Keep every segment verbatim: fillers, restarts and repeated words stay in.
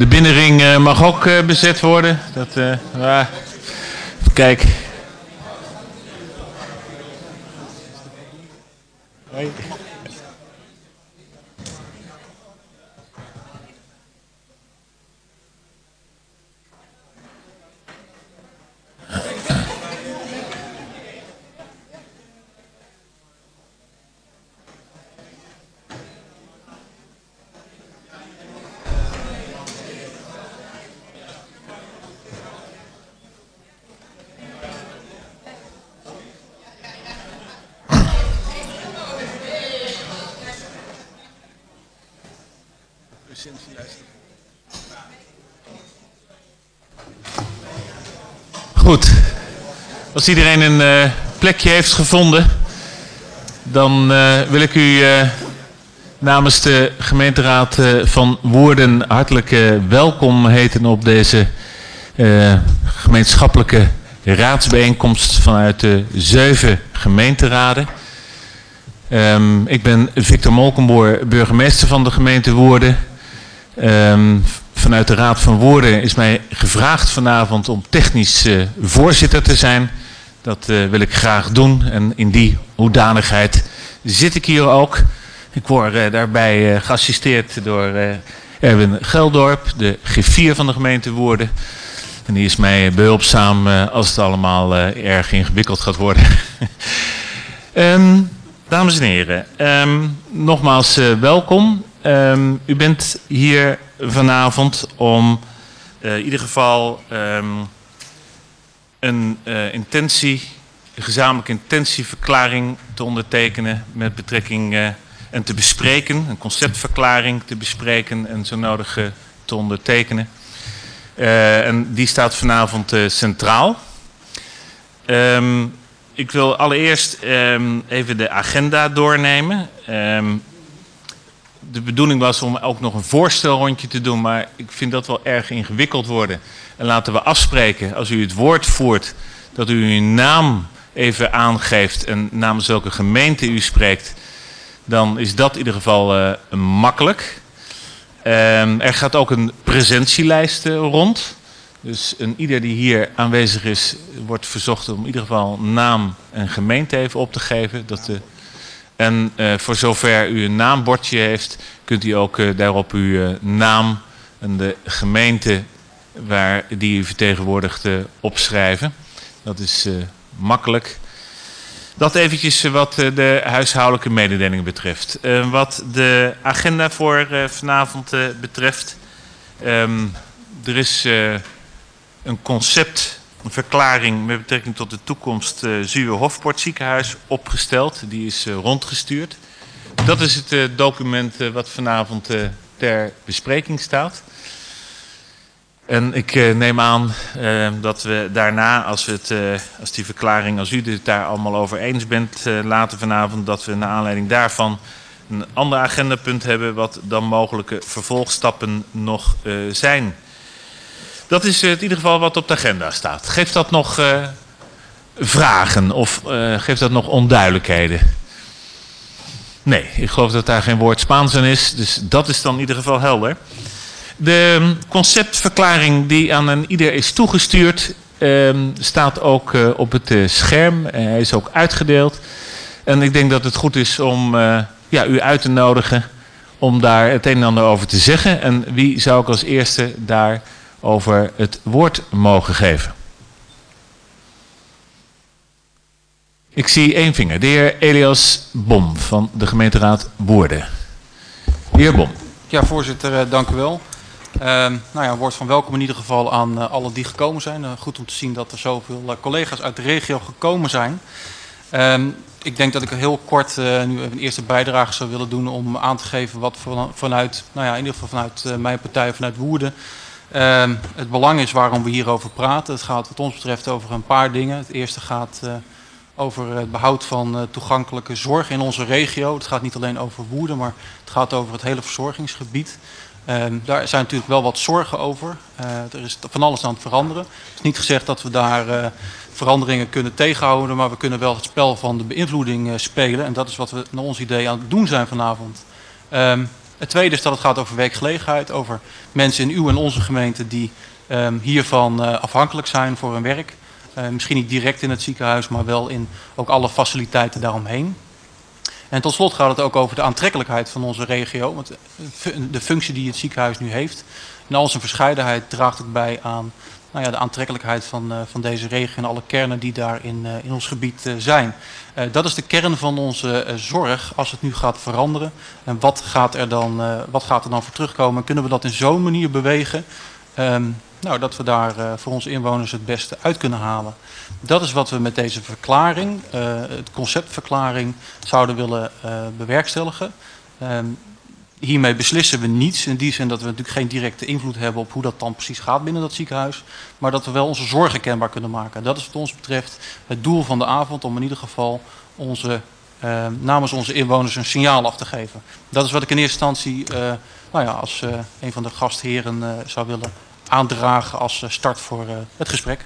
De binnenring uh, mag ook uh, bezet worden. Dat, uh, ah, even kijken. Hoi. Goed, als iedereen een uh, plekje heeft gevonden, dan uh, wil ik u uh, namens de gemeenteraad uh, van Woerden hartelijk uh, welkom heten op deze uh, gemeenschappelijke raadsbijeenkomst vanuit de zeven gemeenteraden. Um, ik ben Victor Molkenboer, burgemeester van de gemeente Woerden. Um, vanuit de Raad van Woerden is mij gevraagd vanavond om technisch uh, voorzitter te zijn. Dat uh, wil ik graag doen en in die hoedanigheid zit ik hier ook. Ik word uh, daarbij uh, geassisteerd door uh, Erwin Geldorp, de G vier van de gemeente Woerden. En die is mij behulpzaam uh, als het allemaal uh, erg ingewikkeld gaat worden. um, dames en heren, um, nogmaals uh, welkom. Um, u bent hier vanavond om uh, in ieder geval um, een uh, intentie, een gezamenlijke intentieverklaring te ondertekenen met betrekking uh, en te bespreken, een conceptverklaring te bespreken en zo nodig uh, te ondertekenen. Uh, en die staat vanavond uh, centraal. Um, ik wil allereerst um, even de agenda doornemen. Um, De bedoeling was om ook nog een voorstelrondje te doen, maar ik vind dat wel erg ingewikkeld worden. En laten we afspreken, als u het woord voert, dat u uw naam even aangeeft en namens welke gemeente u spreekt. Dan is dat in ieder geval uh, makkelijk. Um, er gaat ook een presentielijst uh, rond. Dus een ieder die hier aanwezig is, wordt verzocht om in ieder geval naam en gemeente even op te geven. Dat de En uh, voor zover u een naambordje heeft, kunt u ook uh, daarop uw uh, naam en de gemeente waar die u vertegenwoordigt uh, opschrijven. Dat is uh, makkelijk. Dat eventjes uh, wat uh, de huishoudelijke mededelingen betreft. Uh, wat de agenda voor uh, vanavond uh, betreft. Um, er is uh, een concept... Een verklaring met betrekking tot de toekomst uh, Zuwe Hofpoort ziekenhuis opgesteld. Die is uh, rondgestuurd. Dat is het uh, document uh, wat vanavond uh, ter bespreking staat. En ik uh, neem aan uh, dat we daarna, als, we het, uh, als die verklaring, als u het daar allemaal over eens bent, uh, later vanavond, dat we naar aanleiding daarvan een ander agendapunt hebben wat dan mogelijke vervolgstappen nog uh, zijn. Dat is in ieder geval wat op de agenda staat. Geeft dat nog uh, vragen of uh, geeft dat nog onduidelijkheden? Nee, ik geloof dat daar geen woord Spaans aan is. Dus dat is dan in ieder geval helder. De conceptverklaring die aan een ieder is toegestuurd, uh, staat ook uh, op het uh, scherm. Uh, hij is ook uitgedeeld. En ik denk dat het goed is om uh, ja, u uit te nodigen om daar het een en ander over te zeggen. En wie zou ik als eerste daar over het woord mogen geven? Ik zie één vinger. De heer Elias Bom van de gemeenteraad Woerden. De heer Bom. Ja, voorzitter, dank u wel. Uh, nou ja, een woord van welkom in ieder geval aan uh, allen die gekomen zijn. Uh, goed om te zien dat er zoveel uh, collega's uit de regio gekomen zijn. Uh, ik denk dat ik heel kort uh, nu een eerste bijdrage zou willen doen om aan te geven wat van, vanuit, nou ja, in ieder geval vanuit uh, mijn partij, vanuit Woerden, Uh, het belang is waarom we hierover praten. Het gaat wat ons betreft over een paar dingen. Het eerste gaat uh, over het behoud van uh, toegankelijke zorg in onze regio. Het gaat niet alleen over Woerden, maar het gaat over het hele verzorgingsgebied. Uh, daar zijn natuurlijk wel wat zorgen over. Uh, er is van alles aan het veranderen. Het is niet gezegd dat we daar uh, veranderingen kunnen tegenhouden, maar we kunnen wel het spel van de beïnvloeding uh, spelen. En dat is wat we naar ons idee aan het doen zijn vanavond. Uh, Het tweede is dat het gaat over werkgelegenheid, over mensen in uw en onze gemeente die um, hiervan uh, afhankelijk zijn voor hun werk. Uh, misschien niet direct in het ziekenhuis, maar wel in ook alle faciliteiten daaromheen. En tot slot gaat het ook over de aantrekkelijkheid van onze regio. Want de functie die het ziekenhuis nu heeft, in al zijn verscheidenheid, draagt ook bij aan nou ja, de aantrekkelijkheid van, uh, van deze regio en alle kernen die daar in, uh, in ons gebied uh, zijn. Uh, dat is de kern van onze uh, zorg als het nu gaat veranderen. En wat gaat er dan, uh, wat gaat er dan voor terugkomen? Kunnen we dat in zo'n manier bewegen? Um, nou, dat we daar uh, voor onze inwoners het beste uit kunnen halen. Dat is wat we met deze verklaring, uh, het conceptverklaring, zouden willen uh, bewerkstelligen. Um, hiermee beslissen we niets, in die zin dat we natuurlijk geen directe invloed hebben op hoe dat dan precies gaat binnen dat ziekenhuis. Maar dat we wel onze zorgen kenbaar kunnen maken. Dat is wat ons betreft het doel van de avond, om in ieder geval onze, uh, namens onze inwoners een signaal af te geven. Dat is wat ik in eerste instantie uh, nou ja, als uh, een van de gastheren uh, zou willen aandragen als uh, start voor uh, het gesprek.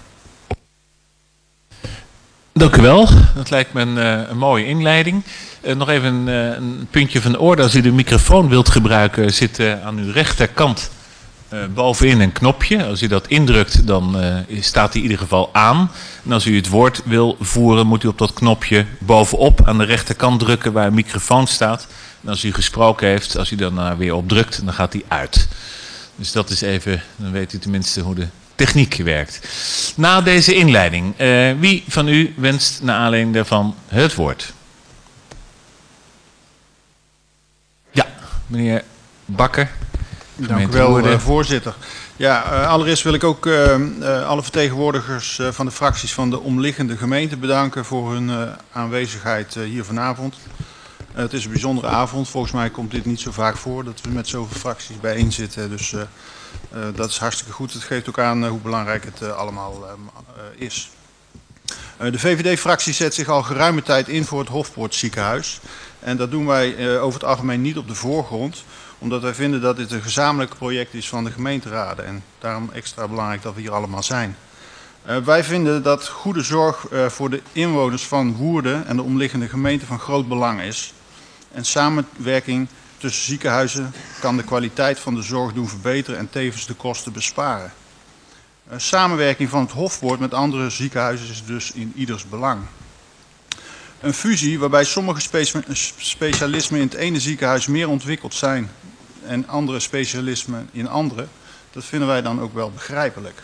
Dank u wel. Dat lijkt me een, uh, een mooie inleiding. Uh, nog even een, uh, een puntje van de orde. Als u de microfoon wilt gebruiken, zit uh, aan uw rechterkant uh, bovenin een knopje. Als u dat indrukt, dan uh, staat hij in ieder geval aan. En als u het woord wil voeren, moet u op dat knopje bovenop aan de rechterkant drukken waar een microfoon staat. En als u gesproken heeft, als u dan uh, weer op drukt, dan gaat hij uit. Dus dat is even, dan weet u tenminste hoe de techniek werkt. Na deze inleiding, uh, wie van u wenst naar aanleiding daarvan het woord? Ja, meneer Bakker. Dank u wel, uh, voorzitter. Ja, uh, allereerst wil ik ook uh, uh, alle vertegenwoordigers uh, van de fracties van de omliggende gemeenten bedanken voor hun uh, aanwezigheid uh, hier vanavond. Uh, het is een bijzondere avond. Volgens mij komt dit niet zo vaak voor dat we met zoveel fracties bijeen zitten. Dus uh, uh, dat is hartstikke goed. Het geeft ook aan uh, hoe belangrijk het uh, allemaal uh, uh, is. Uh, de V V D-fractie zet zich al geruime tijd in voor het Hofpoortziekenhuis. En dat doen wij uh, over het algemeen niet op de voorgrond, omdat wij vinden dat dit een gezamenlijk project is van de gemeenteraden. En daarom extra belangrijk dat we hier allemaal zijn. Uh, wij vinden dat goede zorg uh, voor de inwoners van Woerden en de omliggende gemeenten van groot belang is. En samenwerking tussen ziekenhuizen kan de kwaliteit van de zorg doen verbeteren en tevens de kosten besparen. Uh, samenwerking van het Hofpoort met andere ziekenhuizen is dus in ieders belang. Een fusie waarbij sommige spe specialismen in het ene ziekenhuis meer ontwikkeld zijn en andere specialismen in andere, dat vinden wij dan ook wel begrijpelijk.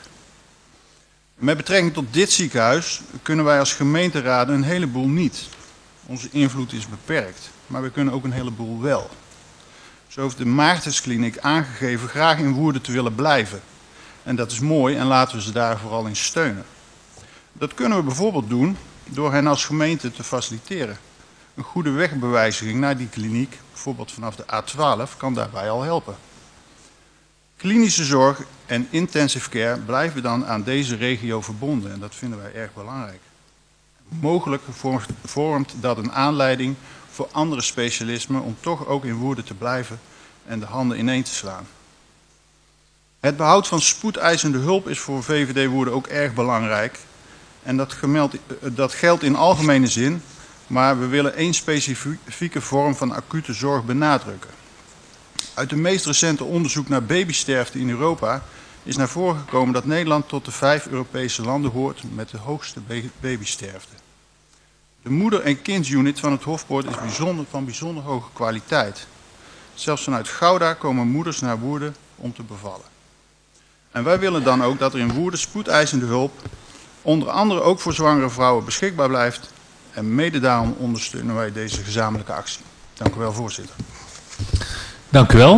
Met betrekking tot dit ziekenhuis kunnen wij als gemeenteraden een heleboel niet. Onze invloed is beperkt, maar we kunnen ook een heleboel wel. Zo heeft de Maartenskliniek aangegeven graag in Woerden te willen blijven. En dat is mooi en laten we ze daar vooral in steunen. Dat kunnen we bijvoorbeeld doen door hen als gemeente te faciliteren. Een goede wegbewijziging naar die kliniek, bijvoorbeeld vanaf de A twaalf, kan daarbij al helpen. Klinische zorg en intensive care blijven dan aan deze regio verbonden en dat vinden wij erg belangrijk. Mogelijk vormt dat een aanleiding voor andere specialismen om toch ook in Woerden te blijven en de handen ineen te slaan. Het behoud van spoedeisende hulp is voor V V D Woerden ook erg belangrijk. En dat, gemeld, dat geldt in algemene zin, maar we willen één specifieke vorm van acute zorg benadrukken. Uit het meest recente onderzoek naar babysterfte in Europa is naar voren gekomen dat Nederland tot de vijf Europese landen hoort met de hoogste babysterfte. De moeder- en kindunit van het Hofpoort is bijzonder, van bijzonder hoge kwaliteit. Zelfs vanuit Gouda komen moeders naar Woerden om te bevallen. En wij willen dan ook dat er in Woerden spoedeisende hulp onder andere ook voor zwangere vrouwen beschikbaar blijft. En mede daarom ondersteunen wij deze gezamenlijke actie. Dank u wel, voorzitter. Dank u wel.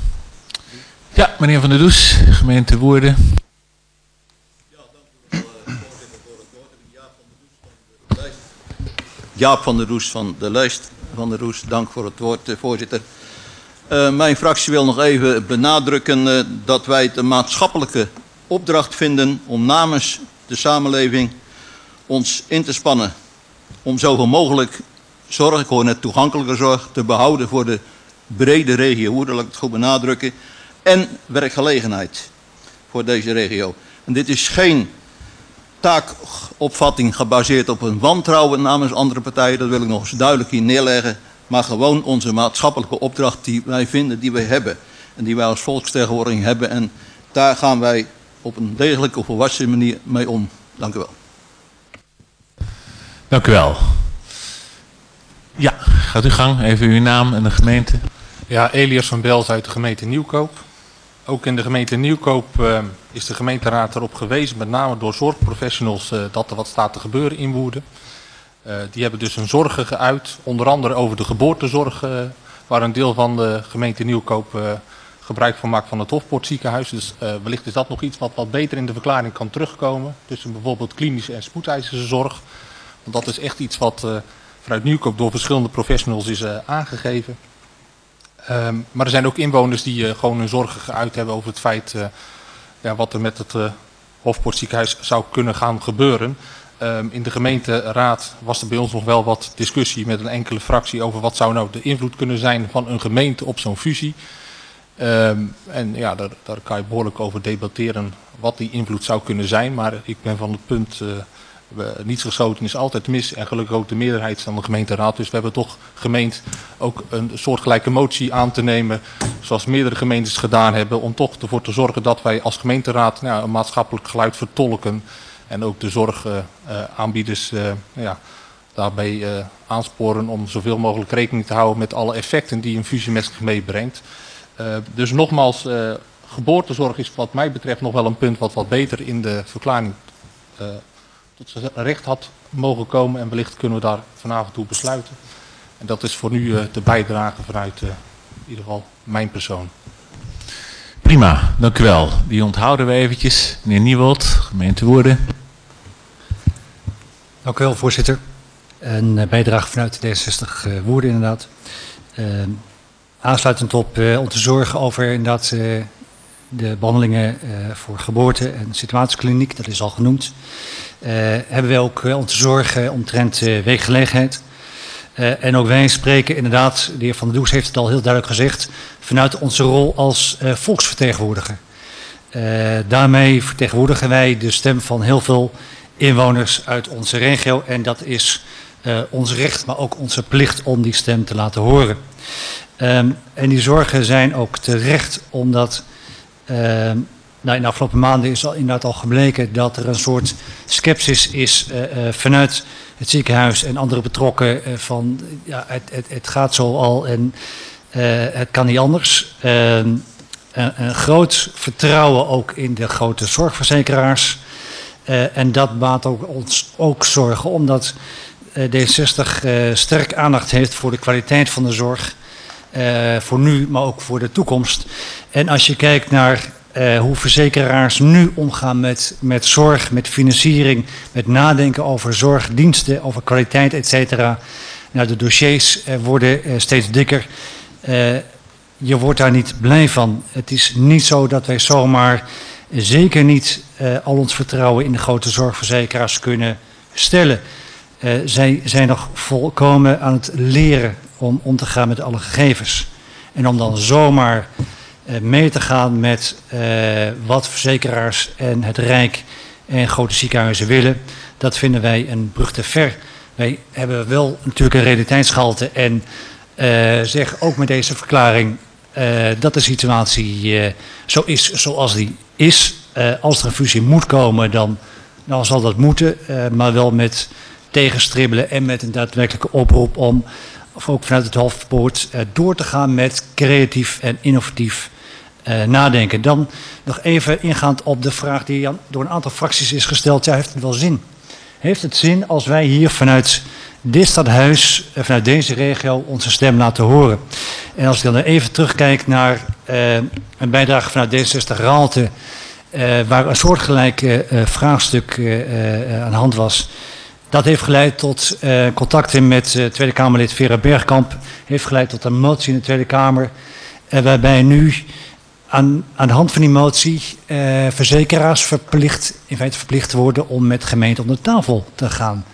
Ja, meneer Van der Does, gemeente Woerden. Ja, dank u wel, voorzitter, voor het woord. Jaap van der Does van de lijst. Van der Does, dank voor het woord, voorzitter. Uh, mijn fractie wil nog even benadrukken uh, dat wij het een maatschappelijke opdracht vinden om namens de samenleving ons in te spannen om zoveel mogelijk zorg, ik hoor net toegankelijke zorg, te behouden voor de brede regio Woerden, laat ik het goed benadrukken, en werkgelegenheid voor deze regio. En dit is geen taakopvatting gebaseerd op een wantrouwen namens andere partijen, dat wil ik nog eens duidelijk hier neerleggen. maar gewoon onze maatschappelijke opdracht die wij vinden, die wij hebben. En die wij als volksvertegenwoordiging hebben. En daar gaan wij op een degelijke, volwassen manier mee om. Dank u wel. Dank u wel. Ja, gaat uw gang. Even uw naam en de gemeente. Ja, Elias van Bels uit de gemeente Nieuwkoop. Ook in de gemeente Nieuwkoop uh, is de gemeenteraad erop gewezen, met name door zorgprofessionals, uh, dat er wat staat te gebeuren in Woerden. Uh, die hebben dus hun zorgen geuit, onder andere over de geboortezorg, uh, waar een deel van de gemeente Nieuwkoop uh, gebruik van maakt van het Hofpoortziekenhuis. Dus uh, wellicht is dat nog iets wat wat beter in de verklaring kan terugkomen, tussen bijvoorbeeld klinische en spoedeisende zorg. Want dat is echt iets wat uh, vanuit Nieuwkoop door verschillende professionals is uh, aangegeven. Um, maar er zijn ook inwoners die uh, gewoon hun zorgen geuit hebben over het feit uh, ja, wat er met het uh, Hofpoortziekenhuis zou kunnen gaan gebeuren. Um, in de gemeenteraad was er bij ons nog wel wat discussie met een enkele fractie over wat zou nou de invloed kunnen zijn van een gemeente op zo'n fusie. Um, en ja, daar, daar kan je behoorlijk over debatteren wat die invloed zou kunnen zijn. Maar ik ben van het punt, uh, niets geschoten is altijd mis en gelukkig ook de meerderheid van de gemeenteraad. Dus we hebben toch gemeend ook een soortgelijke motie aan te nemen, zoals meerdere gemeentes gedaan hebben, om toch ervoor te zorgen dat wij als gemeenteraad nou, een maatschappelijk geluid vertolken en ook de zorgaanbieders uh, uh, ja, daarbij uh, aansporen om zoveel mogelijk rekening te houden met alle effecten die een fusie met zich meebrengt. Uh, dus nogmaals, uh, geboortezorg is wat mij betreft nog wel een punt wat wat beter in de verklaring uh, tot zijn recht had mogen komen. En wellicht kunnen we daar vanavond toe besluiten. En dat is voor nu uh, de bijdrage vanuit uh, in ieder geval mijn persoon. Prima, dank u wel. Die onthouden we eventjes. Meneer Nieuwold, gemeente Woerden. Dank u wel, voorzitter. Een uh, bijdrage vanuit D zesenzestig uh, Woerden inderdaad. Uh, Aansluitend op uh, onze zorgen over inderdaad uh, de behandelingen uh, voor geboorte en situatiekliniek, dat is al genoemd, uh, hebben wij ook uh, onze zorgen omtrent uh, werkgelegenheid. Uh, en ook wij spreken inderdaad, de heer Van der Does heeft het al heel duidelijk gezegd, vanuit onze rol als uh, volksvertegenwoordiger. Uh, daarmee vertegenwoordigen wij de stem van heel veel inwoners uit onze regio en dat is uh, ons recht, maar ook onze plicht om die stem te laten horen. Um, en die zorgen zijn ook terecht, omdat uh, nou in de afgelopen maanden is al inderdaad al gebleken dat er een soort scepsis is uh, uh, vanuit het ziekenhuis en andere betrokken uh, van ja, het, het, het gaat zo al en uh, het kan niet anders. Uh, een, een groot vertrouwen ook in de grote zorgverzekeraars uh, en dat baat ook ons ook zorgen, omdat uh, D zesenzestig uh, sterk aandacht heeft voor de kwaliteit van de zorg. Uh, voor nu, maar ook voor de toekomst. En als je kijkt naar uh, hoe verzekeraars nu omgaan met, met zorg, met financiering, met nadenken over zorgdiensten, over kwaliteit, et cetera. Nou, de dossiers uh, worden uh, steeds dikker. Uh, je wordt daar niet blij van. Het is niet zo dat wij zomaar uh, zeker niet uh, al ons vertrouwen in de grote zorgverzekeraars kunnen stellen. Uh, zij zijn nog volkomen aan het leren om om te gaan met alle gegevens. En om dan zomaar uh, mee te gaan met uh, wat verzekeraars en het Rijk en grote ziekenhuizen willen, dat vinden wij een brug te ver. Wij hebben wel natuurlijk een realiteitsgehalte en uh, zeggen ook met deze verklaring uh, dat de situatie uh, zo is zoals die is. Uh, als er een fusie moet komen, dan, dan zal dat moeten, uh, maar wel met tegenstribbelen en met een daadwerkelijke oproep om of ook vanuit het Hofpoort uh, door te gaan met creatief en innovatief uh, nadenken. Dan nog even ingaand op de vraag die door een aantal fracties is gesteld. Ja, heeft het wel zin? Heeft het zin als wij hier vanuit dit stadhuis, uh, vanuit deze regio, onze stem laten horen? En als ik dan even terugkijk naar uh, een bijdrage vanuit D zesenzestig Raalte, uh, waar een soortgelijke uh, vraagstuk uh, uh, aan de hand was. Dat heeft geleid tot uh, contacten met uh, Tweede Kamerlid Vera Bergkamp. Heeft geleid tot een motie in de Tweede Kamer. Uh, waarbij nu aan, aan de hand van die motie uh, verzekeraars verplicht, in feite verplicht worden om met gemeenten om de tafel te gaan.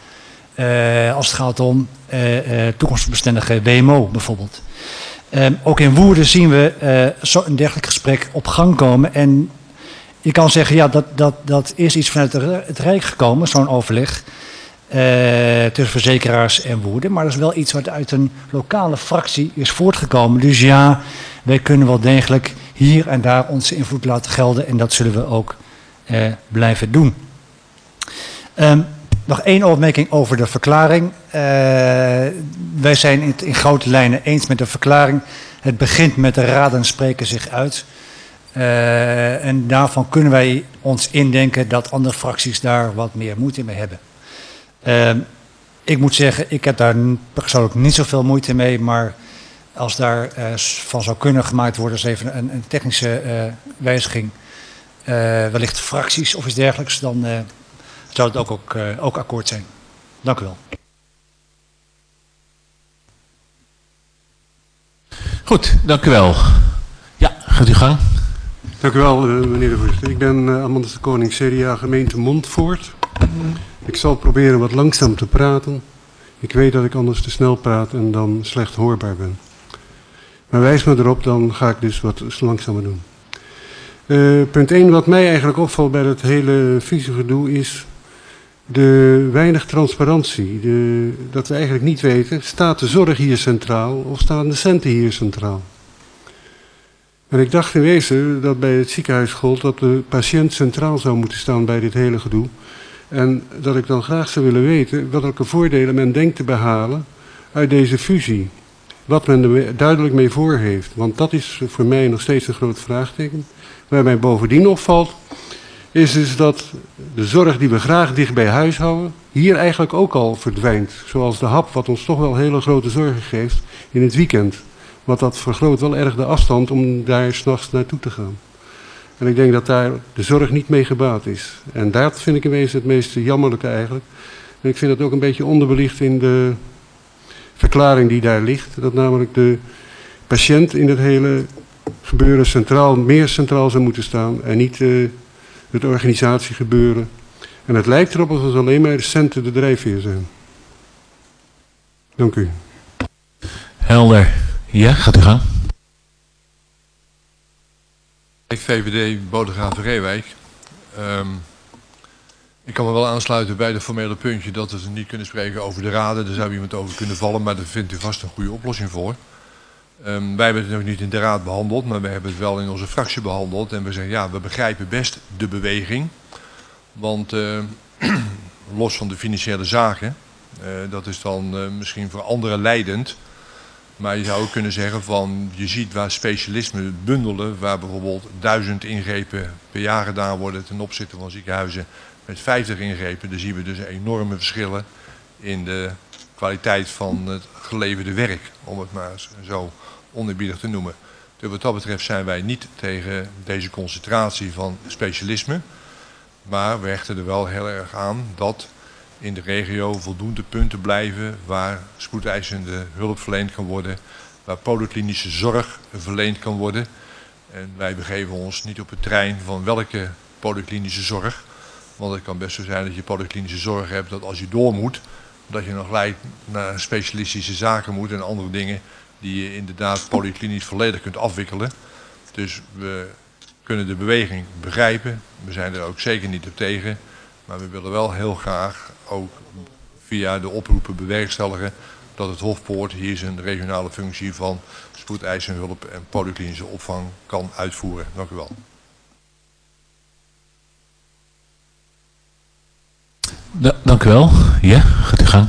Uh, als het gaat om uh, uh, toekomstbestendige W M O bijvoorbeeld. Uh, ook in Woerden zien we uh, zo een dergelijk gesprek op gang komen. En je kan zeggen, ja, dat, dat, dat is iets vanuit het Rijk gekomen, zo'n overleg. tussen verzekeraars en Woerden. Maar dat is wel iets wat uit een lokale fractie is voortgekomen. Dus ja, wij kunnen wel degelijk hier en daar onze invloed laten gelden. En dat zullen we ook uh, blijven doen. Um, nog één opmerking over de verklaring. Uh, wij zijn het in grote lijnen eens met de verklaring. Het begint met de raden spreken zich uit. Uh, en daarvan kunnen wij ons indenken dat andere fracties daar wat meer moeite mee hebben. Uh, ik moet zeggen, ik heb daar persoonlijk niet zoveel moeite mee, maar als daar uh, van zou kunnen gemaakt worden, als even een, een technische uh, wijziging, uh, wellicht fracties of iets dergelijks, dan uh, zou het ook, ook, uh, ook akkoord zijn. Dank u wel. Goed, dank u wel. Ja, gaat u gang. Dank u wel, uh, meneer de voorzitter. Ik ben uh, Amandus de Koning, C D A gemeente Montfoort. Ik zal proberen wat langzaam te praten. Ik weet dat ik anders te snel praat en dan slecht hoorbaar ben. Maar wijs me erop, dan ga ik dus wat langzamer doen. Uh, punt één, wat mij eigenlijk opvalt bij het hele visiegedoe is de weinig transparantie. De, dat we eigenlijk niet weten, staat de zorg hier centraal of staan de centen hier centraal? En ik dacht in wezen dat bij het ziekenhuis gold dat de patiënt centraal zou moeten staan bij dit hele gedoe. En dat ik dan graag zou willen weten welke voordelen men denkt te behalen uit deze fusie. Wat men er duidelijk mee voor heeft. Want dat is voor mij nog steeds een groot vraagteken. Waar mij bovendien opvalt, is dus dat de zorg die we graag dicht bij huis houden, hier eigenlijk ook al verdwijnt. Zoals de hap, wat ons toch wel hele grote zorgen geeft in het weekend. Want dat vergroot wel erg de afstand om daar 's nachts naartoe te gaan. En ik denk dat daar de zorg niet mee gebaat is. En dat vind ik in wezen het meest jammerlijke eigenlijk. En ik vind het ook een beetje onderbelicht in de verklaring die daar ligt. Dat namelijk de patiënt in het hele gebeuren centraal, meer centraal zou moeten staan. En niet uh, het organisatiegebeuren. En het lijkt erop alsof alleen maar de centen de drijfveer zijn. Dank u. Helder. Ja, gaat u gang. V V D Bodegraven-Reewijk. Um, ik kan me wel aansluiten bij de formele puntje dat we niet kunnen spreken over de raden. Daar zou iemand over kunnen vallen, maar daar vindt u vast een goede oplossing voor. Um, wij hebben het nog niet in de raad behandeld, maar we hebben het wel in onze fractie behandeld. En we zeggen, ja, we begrijpen best de beweging. Want uh, los van de financiële zaken, uh, dat is dan uh, misschien voor anderen leidend. Maar je zou ook kunnen zeggen van, je ziet waar specialismen bundelen, waar bijvoorbeeld duizend ingrepen per jaar gedaan worden ten opzichte van ziekenhuizen met vijftig ingrepen. Dan zien we dus enorme verschillen in de kwaliteit van het geleverde werk, om het maar zo oneerbiedig te noemen. Dus wat dat betreft zijn wij niet tegen deze concentratie van specialismen, maar we hechten er wel heel erg aan dat in de regio voldoende punten blijven waar spoedeisende hulp verleend kan worden, waar polyklinische zorg verleend kan worden. En wij begeven ons niet op het trein van welke polyklinische zorg, want het kan best zo zijn dat je polyklinische zorg hebt dat als je door moet, dat je nog gelijk naar specialistische zaken moet en andere dingen die je inderdaad polyklinisch volledig kunt afwikkelen. Dus we kunnen de beweging begrijpen, we zijn er ook zeker niet op tegen. Maar we willen wel heel graag ook via de oproepen bewerkstelligen dat het Hofpoort hier zijn regionale functie van spoedeisende hulp en polyklinische opvang kan uitvoeren. Dank u wel. Da dank u wel. Ja, gaat u gang.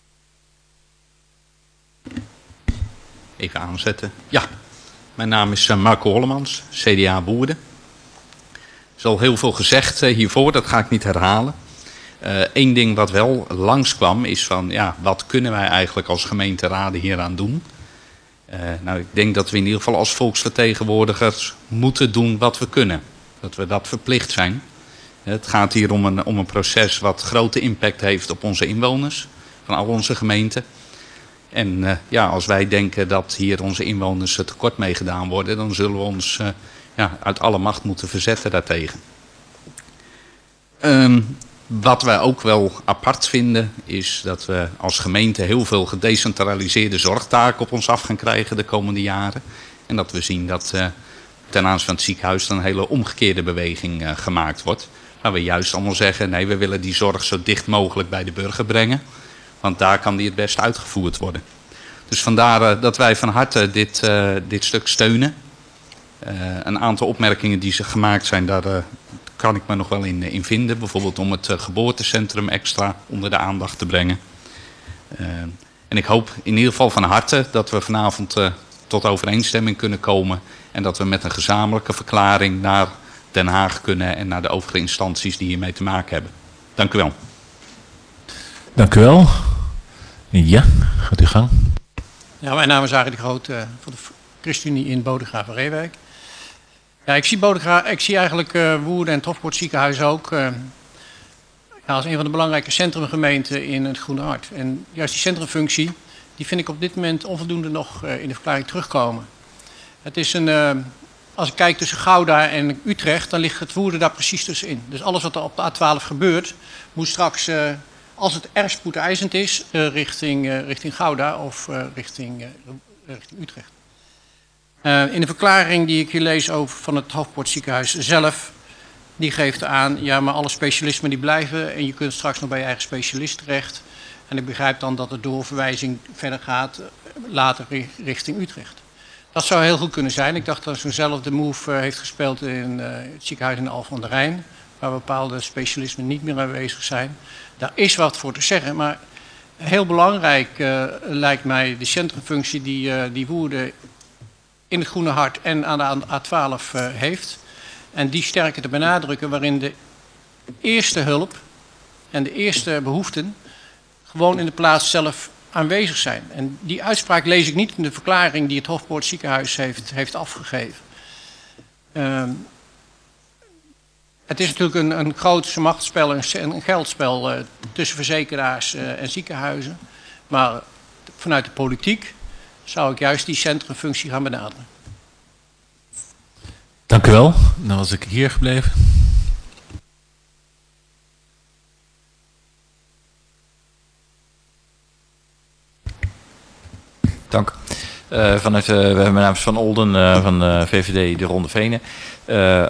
Even aanzetten. Ja, mijn naam is Marco Hollemans, C D A Woerden. Er is al heel veel gezegd uh, hiervoor, dat ga ik niet herhalen. Eén uh, ding wat wel langskwam is van, ja, wat kunnen wij eigenlijk als gemeenteraden hieraan doen? Uh, nou, ik denk dat we in ieder geval als volksvertegenwoordigers moeten doen wat we kunnen. Dat we dat verplicht zijn. Het gaat hier om een, om een proces wat grote impact heeft op onze inwoners van al onze gemeenten. En uh, ja, als wij denken dat hier onze inwoners tekort mee gedaan worden, dan zullen we ons uh, ja, uit alle macht moeten verzetten daartegen. Um, wat wij ook wel apart vinden is dat we als gemeente heel veel gedecentraliseerde zorgtaken op ons af gaan krijgen de komende jaren. En dat we zien dat uh, ten aanzien van het ziekenhuis een hele omgekeerde beweging uh, gemaakt wordt. Waar we juist allemaal zeggen, nee, we willen die zorg zo dicht mogelijk bij de burger brengen. Want daar kan die het best uitgevoerd worden. Dus vandaar uh, dat wij van harte dit, uh, dit stuk steunen. Uh, een aantal opmerkingen die ze gemaakt zijn, daar uh, kan ik me nog wel in, in vinden. Bijvoorbeeld om het uh, geboortecentrum extra onder de aandacht te brengen. Uh, en ik hoop in ieder geval van harte dat we vanavond uh, tot overeenstemming kunnen komen. En dat we met een gezamenlijke verklaring naar Den Haag kunnen en naar de overige instanties die hiermee te maken hebben. Dank u wel. Dank u wel. Ja, gaat uw gang. Ja, mijn naam is Arie de Groot uh, van de ChristenUnie in Bodegraven-Reewijk. Ja, ik zie, Bodegra ik zie eigenlijk uh, Woerden en het Hofpoort ziekenhuis ook uh, ja, als een van de belangrijke centrumgemeenten in het Groene Hart. En juist die centrumfunctie, die vind ik op dit moment onvoldoende nog uh, in de verklaring terugkomen. Het is een, uh, als ik kijk tussen Gouda en Utrecht, dan ligt het Woerden daar precies tussenin. Dus alles wat er op de A twaalf gebeurt, moet straks, uh, als het erg spoedeisend is, uh, richting, uh, richting Gouda of uh, richting, uh, richting Utrecht. Uh, in de verklaring die ik hier lees over van het Hofpoort ziekenhuis zelf, die geeft aan, ja, maar alle specialismen die blijven en je kunt straks nog bij je eigen specialist terecht. En ik begrijp dan dat de doorverwijzing verder gaat, later richting Utrecht. Dat zou heel goed kunnen zijn. Ik dacht dat zo'nzelfde move uh, heeft gespeeld in uh, het ziekenhuis in Alphen aan de Rijn, waar bepaalde specialismen niet meer aanwezig zijn. Daar is wat voor te zeggen, maar heel belangrijk uh, lijkt mij de centrumfunctie die, uh, die Woerden in het Groene Hart en aan de A twaalf uh, heeft. En die sterker te benadrukken, waarin de eerste hulp en de eerste behoeften gewoon in de plaats zelf aanwezig zijn. En die uitspraak lees ik niet in de verklaring die het Hofpoort ziekenhuis heeft, heeft afgegeven. Uh, het is natuurlijk een, een groot machtsspel en een geldspel uh, tussen verzekeraars uh, en ziekenhuizen. Maar vanuit de politiek zou ik juist die centrumfunctie gaan benaderen. Dank u wel. Dan was ik hier gebleven. Dank. Uh, vanuit, uh, mijn naam is Van Olden uh, van uh, V V D de Ronde Venen. Uh,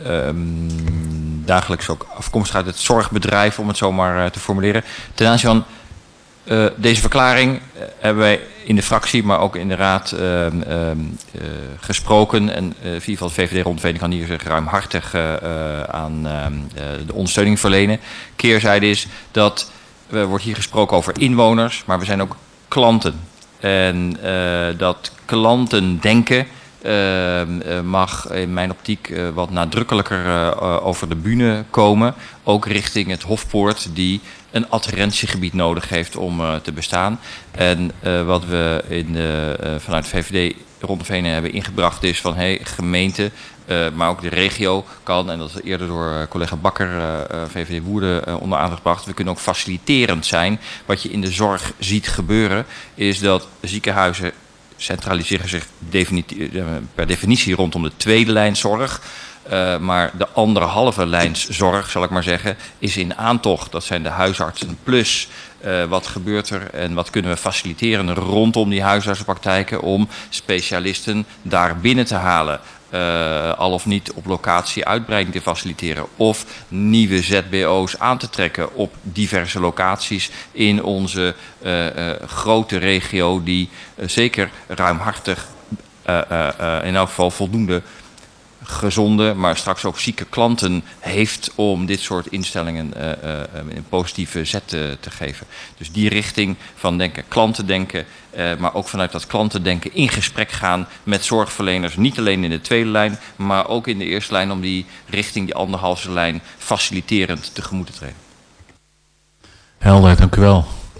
um, dagelijks ook afkomstig uit het zorgbedrijf, om het zo maar uh, te formuleren. Ten aanzien van uh, deze verklaring uh, hebben wij in de fractie, maar ook in de raad uh, uh, uh, gesproken. En uh, in ieder geval de V V D Ronde Venen kan hier zich ruimhartig uh, uh, aan uh, de ondersteuning verlenen. Keerzijde is dat, er wordt hier gesproken over inwoners, maar we zijn ook klanten. En uh, dat klantendenken uh, uh, mag in mijn optiek uh, wat nadrukkelijker uh, over de bühne komen. Ook richting het Hofpoort, die een adherentiegebied nodig heeft om uh, te bestaan. En uh, wat we in de, uh, vanuit V V D Ronde Venen hebben ingebracht is van hey, gemeente, uh, maar ook de regio kan, en dat is eerder door uh, collega Bakker, uh, V V D Woerden, uh, onder aandacht gebracht. We kunnen ook faciliterend zijn. Wat je in de zorg ziet gebeuren, is dat ziekenhuizen centraliseren zich definitief, per definitie rondom de tweede lijn zorg. Uh, maar de anderhalve lijns zorg, zal ik maar zeggen, is in aantocht. Dat zijn de huisartsen plus. Uh, wat gebeurt er en wat kunnen we faciliteren rondom die huisartsenpraktijken om specialisten daar binnen te halen. Uh, al of niet op locatie uitbreiding te faciliteren of nieuwe Z B O's aan te trekken op diverse locaties in onze uh, uh, grote regio die uh, zeker ruimhartig, uh, uh, uh, in elk geval voldoende gezonde, maar straks ook zieke klanten heeft om dit soort instellingen uh, uh, een positieve zet te, te geven. Dus die richting van denken, klantendenken, uh, maar ook vanuit dat klantendenken in gesprek gaan met zorgverleners, niet alleen in de tweede lijn, maar ook in de eerste lijn om die richting die anderhalve lijn faciliterend tegemoet te treden. Helder, dank u wel.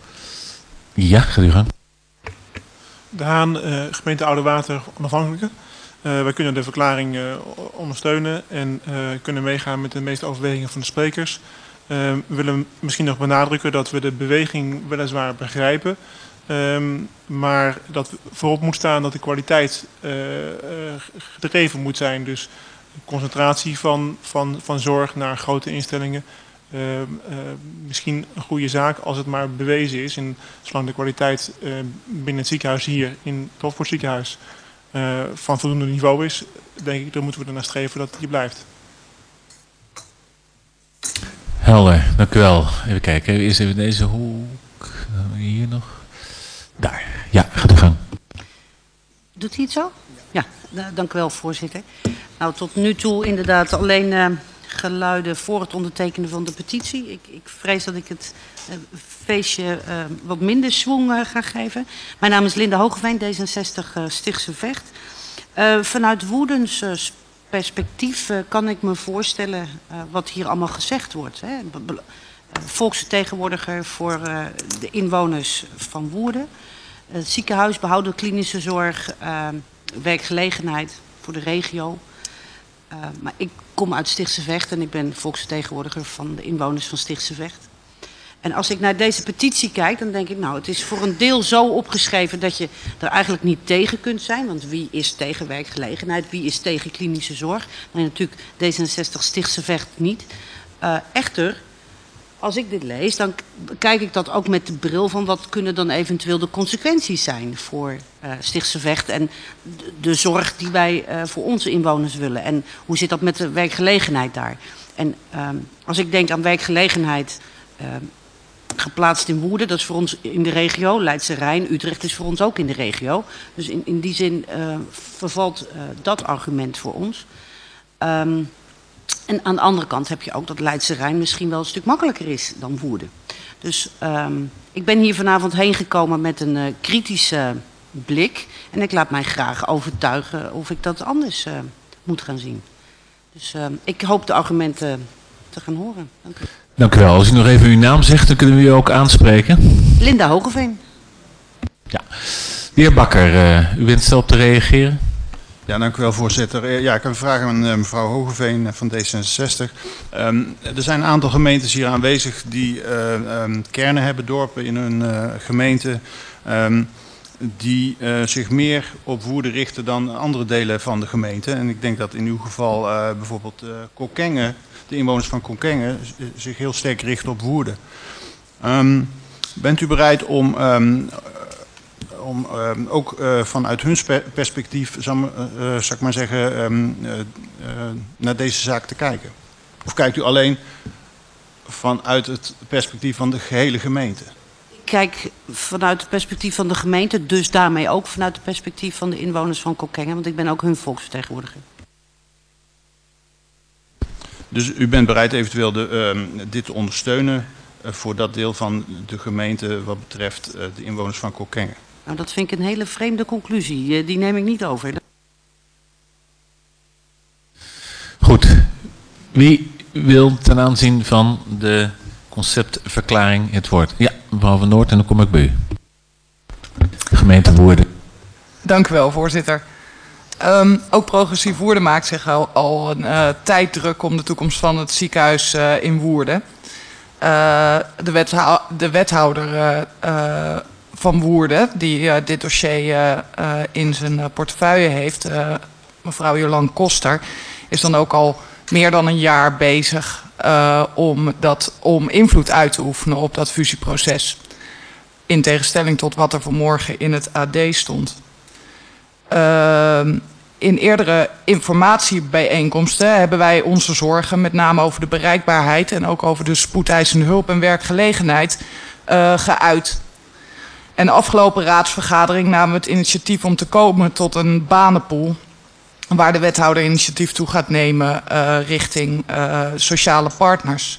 Ja, gaat u gang. De Haan, uh, gemeente Oudewater, onafhankelijke. Uh, wij kunnen de verklaring uh, ondersteunen en uh, kunnen meegaan met de meeste overwegingen van de sprekers. Uh, we willen misschien nog benadrukken dat we de beweging weliswaar begrijpen, um, maar dat voorop moet staan dat de kwaliteit uh, uh, gedreven moet zijn. Dus concentratie van, van, van zorg naar grote instellingen. Uh, uh, misschien een goede zaak als het maar bewezen is. En zolang de kwaliteit uh, binnen het ziekenhuis hier in het Hofpoort ziekenhuis Uh, van voldoende niveau is, denk ik, dan moeten we ernaar streven dat het hier blijft. helder, dank u wel. Even kijken, eerst even deze hoek. Hier nog. Daar, ja, gaat u gang. Doet hij het zo? Ja, dank u wel, voorzitter. Nou, tot nu toe inderdaad alleen uh, geluiden voor het ondertekenen van de petitie. Ik, ik vrees dat ik het uh, feestje uh, wat minder schwung uh, ga geven. Mijn naam is Linda Hogeveen, D zesenzestig uh, Stichtse Vecht. Uh, vanuit Woerdens uh, perspectief uh, kan ik me voorstellen uh, wat hier allemaal gezegd wordt. Hè. Uh, volksvertegenwoordiger voor uh, de inwoners van Woerden. Uh, het ziekenhuis, behouden klinische zorg, uh, werkgelegenheid voor de regio. Uh, maar ik kom uit Stichtse Vecht en ik ben volksvertegenwoordiger van de inwoners van Stichtse Vecht. En als ik naar deze petitie kijk, dan denk ik, nou, het is voor een deel zo opgeschreven dat je er eigenlijk niet tegen kunt zijn. Want wie is tegen werkgelegenheid? Wie is tegen klinische zorg? Nee, natuurlijk D zesenzestig Stichtse Vecht niet. Uh, echter, als ik dit lees, dan kijk ik dat ook met de bril van wat kunnen dan eventueel de consequenties zijn voor uh, Stichtse Vecht en de, de zorg die wij uh, voor onze inwoners willen. En hoe zit dat met de werkgelegenheid daar? En uh, als ik denk aan werkgelegenheid uh, geplaatst in Woerden, dat is voor ons in de regio, Leidse Rijn, Utrecht is voor ons ook in de regio. Dus in, in die zin uh, vervalt uh, dat argument voor ons. Um, En aan de andere kant heb je ook dat Leidse Rijn misschien wel een stuk makkelijker is dan Woerden. Dus um, ik ben hier vanavond heen gekomen met een uh, kritische blik. En ik laat mij graag overtuigen of ik dat anders uh, moet gaan zien. Dus uh, ik hoop de argumenten te gaan horen. Dank u. Dank u wel. Als u nog even uw naam zegt, dan kunnen we u ook aanspreken. Linda Hogeveen. Ja. De heer Bakker, uh, u wenst erop te reageren? Ja, dank u wel, voorzitter. Ja, ik heb een vraag aan uh, mevrouw Hogeveen van D zesenzestig. Um, er zijn een aantal gemeentes hier aanwezig die uh, um, kernen hebben, dorpen in hun uh, gemeente, um, die uh, zich meer op Woerden richten dan andere delen van de gemeente. En ik denk dat in uw geval uh, bijvoorbeeld uh, Kockengen, de inwoners van Kockengen, zich heel sterk richten op Woerden. Um, bent u bereid om... Um, om uh, ook uh, vanuit hun perspectief, zal, uh, uh, zal ik maar zeggen, um, uh, uh, naar deze zaak te kijken? Of kijkt u alleen vanuit het perspectief van de gehele gemeente? Ik kijk vanuit het perspectief van de gemeente, dus daarmee ook vanuit het perspectief van de inwoners van Kockengen, want ik ben ook hun volksvertegenwoordiger. Dus u bent bereid eventueel de, uh, dit te ondersteunen uh, voor dat deel van de gemeente wat betreft uh, de inwoners van Kockengen? Nou, dat vind ik een hele vreemde conclusie. Die neem ik niet over. Goed. Wie wil ten aanzien van de conceptverklaring het woord? Ja, mevrouw Van Noort, en dan kom ik bij u. Gemeente Woerden. Dank u wel, voorzitter. Um, ook Progressief Woerden maakt zich al, al een uh, tijd druk om de toekomst van het ziekenhuis uh, in Woerden. Uh, de, wethou de wethouder... Uh, uh, van Woerden, die uh, dit dossier uh, uh, in zijn uh, portefeuille heeft, uh, mevrouw Jolande Koster, is dan ook al meer dan een jaar bezig uh, om, dat, om invloed uit te oefenen op dat fusieproces. In tegenstelling tot wat er vanmorgen in het A D stond. Uh, in eerdere informatiebijeenkomsten hebben wij onze zorgen, met name over de bereikbaarheid en ook over de spoedeisende hulp en werkgelegenheid, uh, geuit. En de afgelopen raadsvergadering namen we het initiatief om te komen tot een banenpool, waar de wethouder initiatief toe gaat nemen uh, richting uh, sociale partners.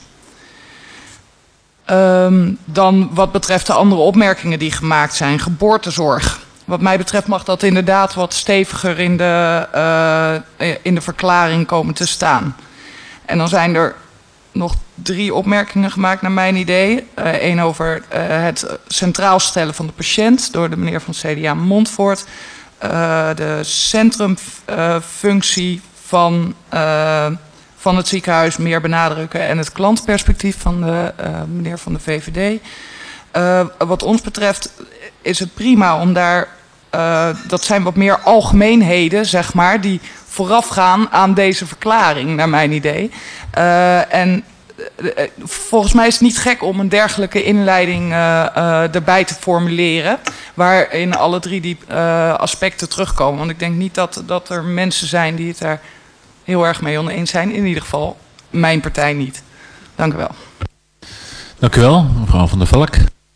Um, dan wat betreft de andere opmerkingen die gemaakt zijn, geboortezorg. Wat mij betreft mag dat inderdaad wat steviger in de, uh, in de verklaring komen te staan. En dan zijn er nog drie opmerkingen gemaakt naar mijn idee. Eén uh, over uh, het centraal stellen van de patiënt door de meneer van C D A Montfort. Uh, de centrumfunctie uh, van, uh, van het ziekenhuis meer benadrukken en het klantperspectief van de uh, meneer van de V V D. Uh, wat ons betreft is het prima om daar, uh, dat zijn wat meer algemeenheden, zeg maar, die voorafgaan aan deze verklaring, naar mijn idee. Uh, en uh, volgens mij is het niet gek om een dergelijke inleiding uh, uh, erbij te formuleren, waarin alle drie die uh, aspecten terugkomen. Want ik denk niet dat, dat er mensen zijn die het daar heel erg mee oneens zijn. In ieder geval mijn partij niet. Dank u wel. Dank u wel, mevrouw Van der Valk.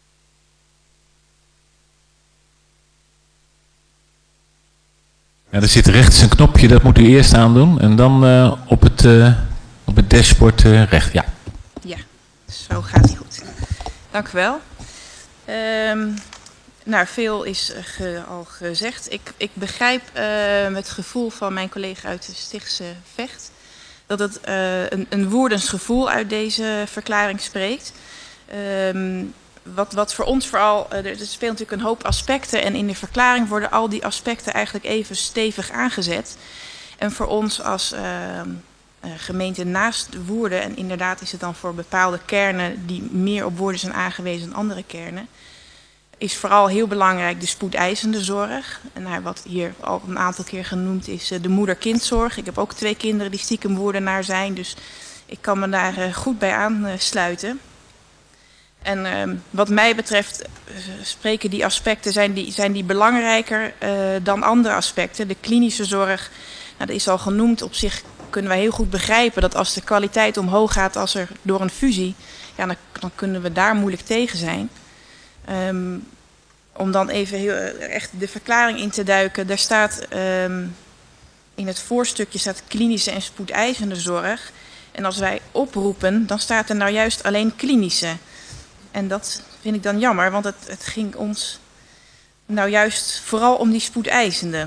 Ja, er zit rechts een knopje, dat moet u eerst aandoen. En dan uh, op, het, uh, op het dashboard uh, recht, ja. Ja, zo gaat hij goed. Dank u wel. Um, nou, veel is ge, al gezegd. Ik, ik begrijp uh, het gevoel van mijn collega uit de Stichtse Vecht. Dat het uh, een, een woordensgevoel uit deze verklaring spreekt. Um, Wat, wat voor ons vooral, uh, er speelt natuurlijk een hoop aspecten en in de verklaring worden al die aspecten eigenlijk even stevig aangezet. En voor ons als uh, uh, gemeente naast Woerden, en inderdaad is het dan voor bepaalde kernen die meer op Woerden zijn aangewezen dan andere kernen, is vooral heel belangrijk de spoedeisende zorg. En nou, wat hier al een aantal keer genoemd is uh, de moeder-kindzorg. Ik heb ook twee kinderen die stiekem Woerdenaar zijn, dus ik kan me daar uh, goed bij aansluiten. En uh, wat mij betreft uh, spreken die aspecten, zijn die, zijn die belangrijker uh, dan andere aspecten. De klinische zorg, nou, dat is al genoemd, op zich kunnen wij heel goed begrijpen dat als de kwaliteit omhoog gaat als er door een fusie, ja, dan, dan kunnen we daar moeilijk tegen zijn. Um, om dan even heel, echt de verklaring in te duiken, daar staat um, in het voorstukje staat klinische en spoedeisende zorg. En als wij oproepen, dan staat er nou juist alleen klinische. En dat vind ik dan jammer, want het, het ging ons nou juist vooral om die spoedeisende.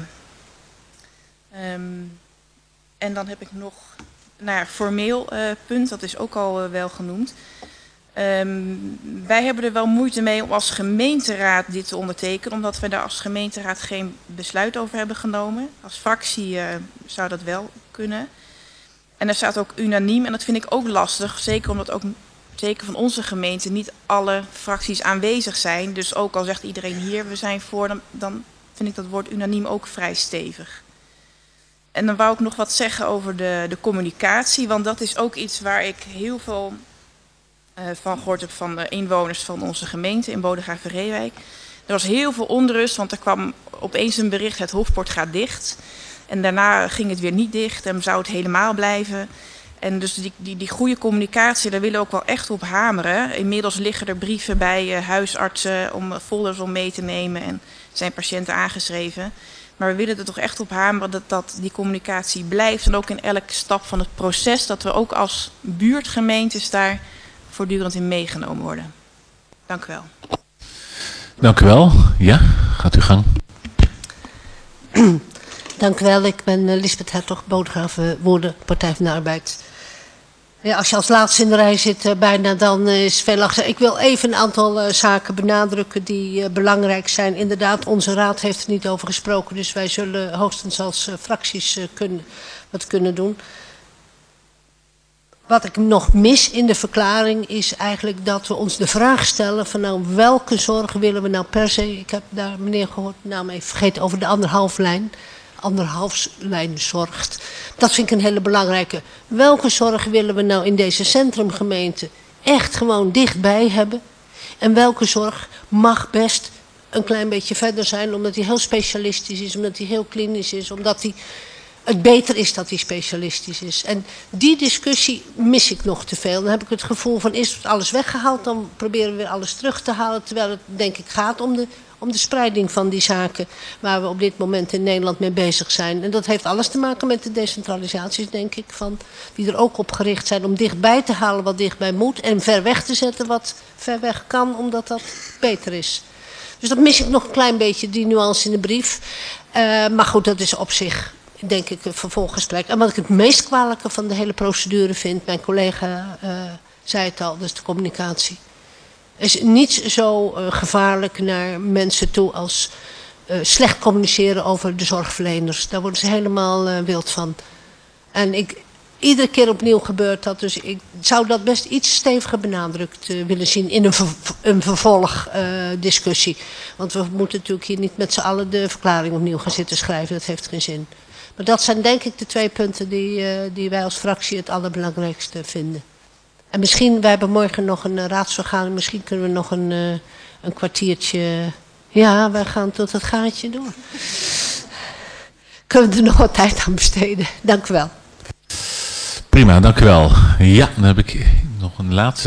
Um, en dan heb ik nog nou ja, formeel uh, punt, dat is ook al uh, wel genoemd. Um, wij hebben er wel moeite mee om als gemeenteraad dit te ondertekenen, omdat we daar als gemeenteraad geen besluit over hebben genomen. Als fractie uh, zou dat wel kunnen. En er staat ook unaniem, en dat vind ik ook lastig, zeker omdat ook zeker van onze gemeente niet alle fracties aanwezig zijn. Dus ook al zegt iedereen hier, we zijn voor, dan, dan vind ik dat woord unaniem ook vrij stevig. En dan wou ik nog wat zeggen over de, de communicatie, want dat is ook iets waar ik heel veel uh, van gehoord heb van de inwoners van onze gemeente in Bodegraven-Reewijk. Er was heel veel onrust, want er kwam opeens een bericht, het Hofpoort gaat dicht. En daarna ging het weer niet dicht en zou het helemaal blijven. En dus die, die, die goede communicatie, daar willen we ook wel echt op hameren. Inmiddels liggen er brieven bij uh, huisartsen om folders om mee te nemen en zijn patiënten aangeschreven. Maar we willen er toch echt op hameren dat, dat die communicatie blijft. En ook in elke stap van het proces, dat we ook als buurtgemeentes daar voortdurend in meegenomen worden. Dank u wel. Dank u wel. Ja, gaat uw gang. Dank u wel. Ik ben uh, Lisbeth Hertog, Bodegraven Woerden, Partij van de Arbeid. Ja, als je als laatste in de rij zit, uh, bijna, dan uh, is veel achter. Ik wil even een aantal uh, zaken benadrukken die uh, belangrijk zijn. Inderdaad, onze raad heeft er niet over gesproken, dus wij zullen hoogstens als uh, fracties uh, kunnen, wat kunnen doen. Wat ik nog mis in de verklaring is eigenlijk dat we ons de vraag stellen van nou, welke zorg willen we nou per se. Ik heb daar meneer gehoord, nou maar even vergeten over de anderhalf lijn. Anderhalfslijn zorgt. Dat vind ik een hele belangrijke. Welke zorg willen we nou in deze centrumgemeente echt gewoon dichtbij hebben? En welke zorg mag best een klein beetje verder zijn, omdat die heel specialistisch is, omdat die heel klinisch is, omdat die het beter is dat die specialistisch is. En die discussie mis ik nog te veel. Dan heb ik het gevoel van, is alles weggehaald, dan proberen we weer alles terug te halen, terwijl het denk ik gaat om de, om de spreiding van die zaken waar we op dit moment in Nederland mee bezig zijn. En dat heeft alles te maken met de decentralisaties, denk ik, van, die er ook op gericht zijn om dichtbij te halen wat dichtbij moet en ver weg te zetten wat ver weg kan, omdat dat beter is. Dus dat mis ik nog een klein beetje, die nuance in de brief. Uh, maar goed, dat is op zich, denk ik, een vervolggesprek. En wat ik het meest kwalijke van de hele procedure vind, mijn collega uh, zei het al, dus de communicatie. Er is niets zo uh, gevaarlijk naar mensen toe als uh, slecht communiceren over de zorgverleners. Daar worden ze helemaal uh, wild van. En ik, iedere keer opnieuw gebeurt dat, dus ik zou dat best iets steviger benadrukt uh, willen zien in een, ver, een vervolgdiscussie. Uh, Want we moeten natuurlijk hier niet met z'n allen de verklaring opnieuw gaan zitten schrijven, dat heeft geen zin. Maar dat zijn denk ik de twee punten die, uh, die wij als fractie het allerbelangrijkste vinden. En misschien, wij hebben morgen nog een uh, raadsvergadering, misschien kunnen we nog een, uh, een kwartiertje, ja, wij gaan tot het gaatje door. Kunnen we er nog wat tijd aan besteden. Dank u wel. Prima, dank u wel. Ja, dan heb ik nog een laatste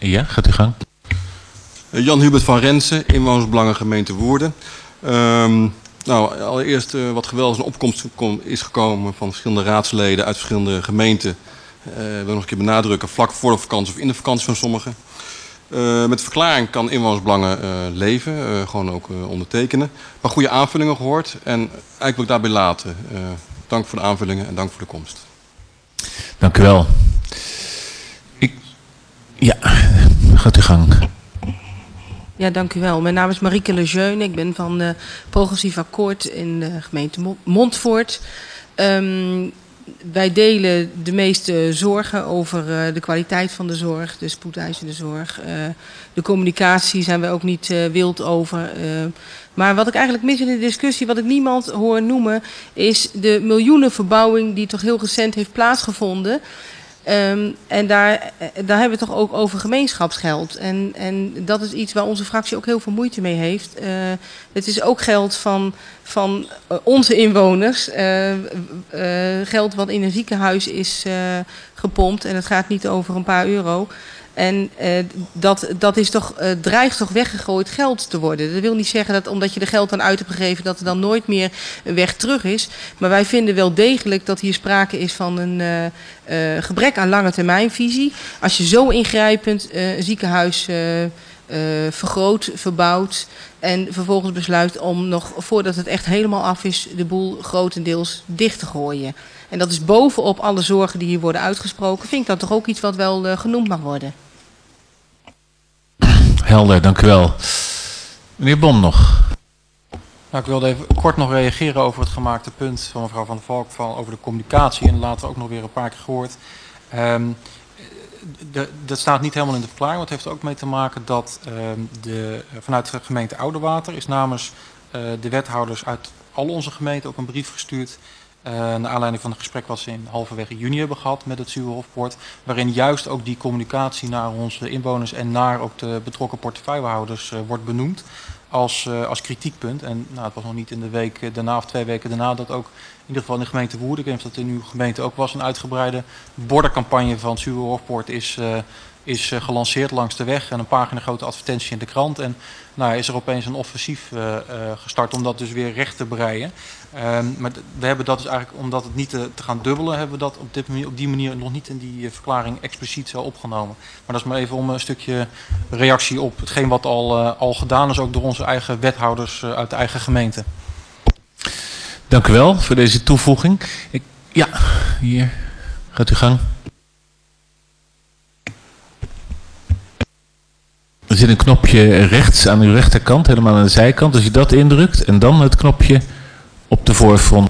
Ja, gaat u gang. Jan Hubert van Rensen, inwonersbelangen gemeente Woerden. Um, nou, allereerst uh, wat geweldig een opkomst is gekomen van verschillende raadsleden uit verschillende gemeenten. Uh, wil nog een keer benadrukken, vlak voor de vakantie of in de vakantie van sommigen. Uh, met de verklaring kan inwonersbelangen uh, leven, uh, gewoon ook uh, ondertekenen. Maar goede aanvullingen gehoord en eigenlijk wil ik daarbij laten. Uh, dank voor de aanvullingen en dank voor de komst. Dank u wel. Ik, ja, gaat u gang. Ja, dank u wel. Mijn naam is Marieke Lejeune. Ik ben van uh, Progressief Akkoord in de gemeente Montfoort. Um, wij delen de meeste zorgen over uh, de kwaliteit van de zorg, de spoedeisende zorg. Uh, de communicatie zijn we ook niet uh, wild over. Uh, maar wat ik eigenlijk mis in de discussie, wat ik niemand hoor noemen, is de miljoenenverbouwing die toch heel recent heeft plaatsgevonden. Um, en daar, daar hebben we toch ook over gemeenschapsgeld. En, en dat is iets waar onze fractie ook heel veel moeite mee heeft. Uh, het is ook geld van, van uh, onze inwoners. Uh, uh, geld wat in een ziekenhuis is uh, gepompt. En het gaat niet over een paar euro. En uh, dat, dat is toch, uh, dreigt toch weggegooid geld te worden. Dat wil niet zeggen dat omdat je er geld aan uit hebt gegeven, dat er dan nooit meer een weg terug is. Maar wij vinden wel degelijk dat hier sprake is van een uh, uh, gebrek aan lange termijnvisie. Als je zo ingrijpend uh, een ziekenhuis uh, uh, vergroot, verbouwt en vervolgens besluit om nog voordat het echt helemaal af is de boel grotendeels dicht te gooien. En dat is bovenop alle zorgen die hier worden uitgesproken. Vind ik dat toch ook iets wat wel uh, genoemd mag worden. Helder, dank u wel. Meneer Bon nog. Nou, ik wilde even kort nog reageren over het gemaakte punt van mevrouw Van der Valk van over de communicatie. En later ook nog weer een paar keer gehoord. Um, de, dat staat niet helemaal in de verklaring. Want het heeft er ook mee te maken dat um, de, vanuit de gemeente Oudewater is namens uh, de wethouders uit al onze gemeenten ook een brief gestuurd. Uh, naar aanleiding van het gesprek wat ze in halverwege juni hebben gehad met het Zuurhofpoort. Waarin juist ook die communicatie naar onze inwoners en naar ook de betrokken portefeuillehouders uh, wordt benoemd als, uh, als kritiekpunt. En nou, het was nog niet in de week daarna of twee weken daarna dat ook in ieder geval in de gemeente Woerden, ik weet niet of dat in uw gemeente ook was, een uitgebreide bordercampagne van het Zuurhofpoort is, uh, is uh, gelanceerd langs de weg. En een pagina grote advertentie in de krant. En nou, is er opeens een offensief uh, uh, gestart om dat dus weer recht te breien. Um, maar we hebben dat dus eigenlijk, omdat het niet te, te gaan dubbelen, hebben we dat op, dit manier, op die manier nog niet in die uh, verklaring expliciet zo opgenomen. Maar dat is maar even om een stukje reactie op hetgeen wat al, uh, al gedaan is, ook door onze eigen wethouders uh, uit de eigen gemeente. Dank u wel voor deze toevoeging. Ik, ja, hier gaat u gang. Er zit een knopje rechts aan uw rechterkant, helemaal aan de zijkant. Als je dat indrukt en dan het knopje op de voorfront.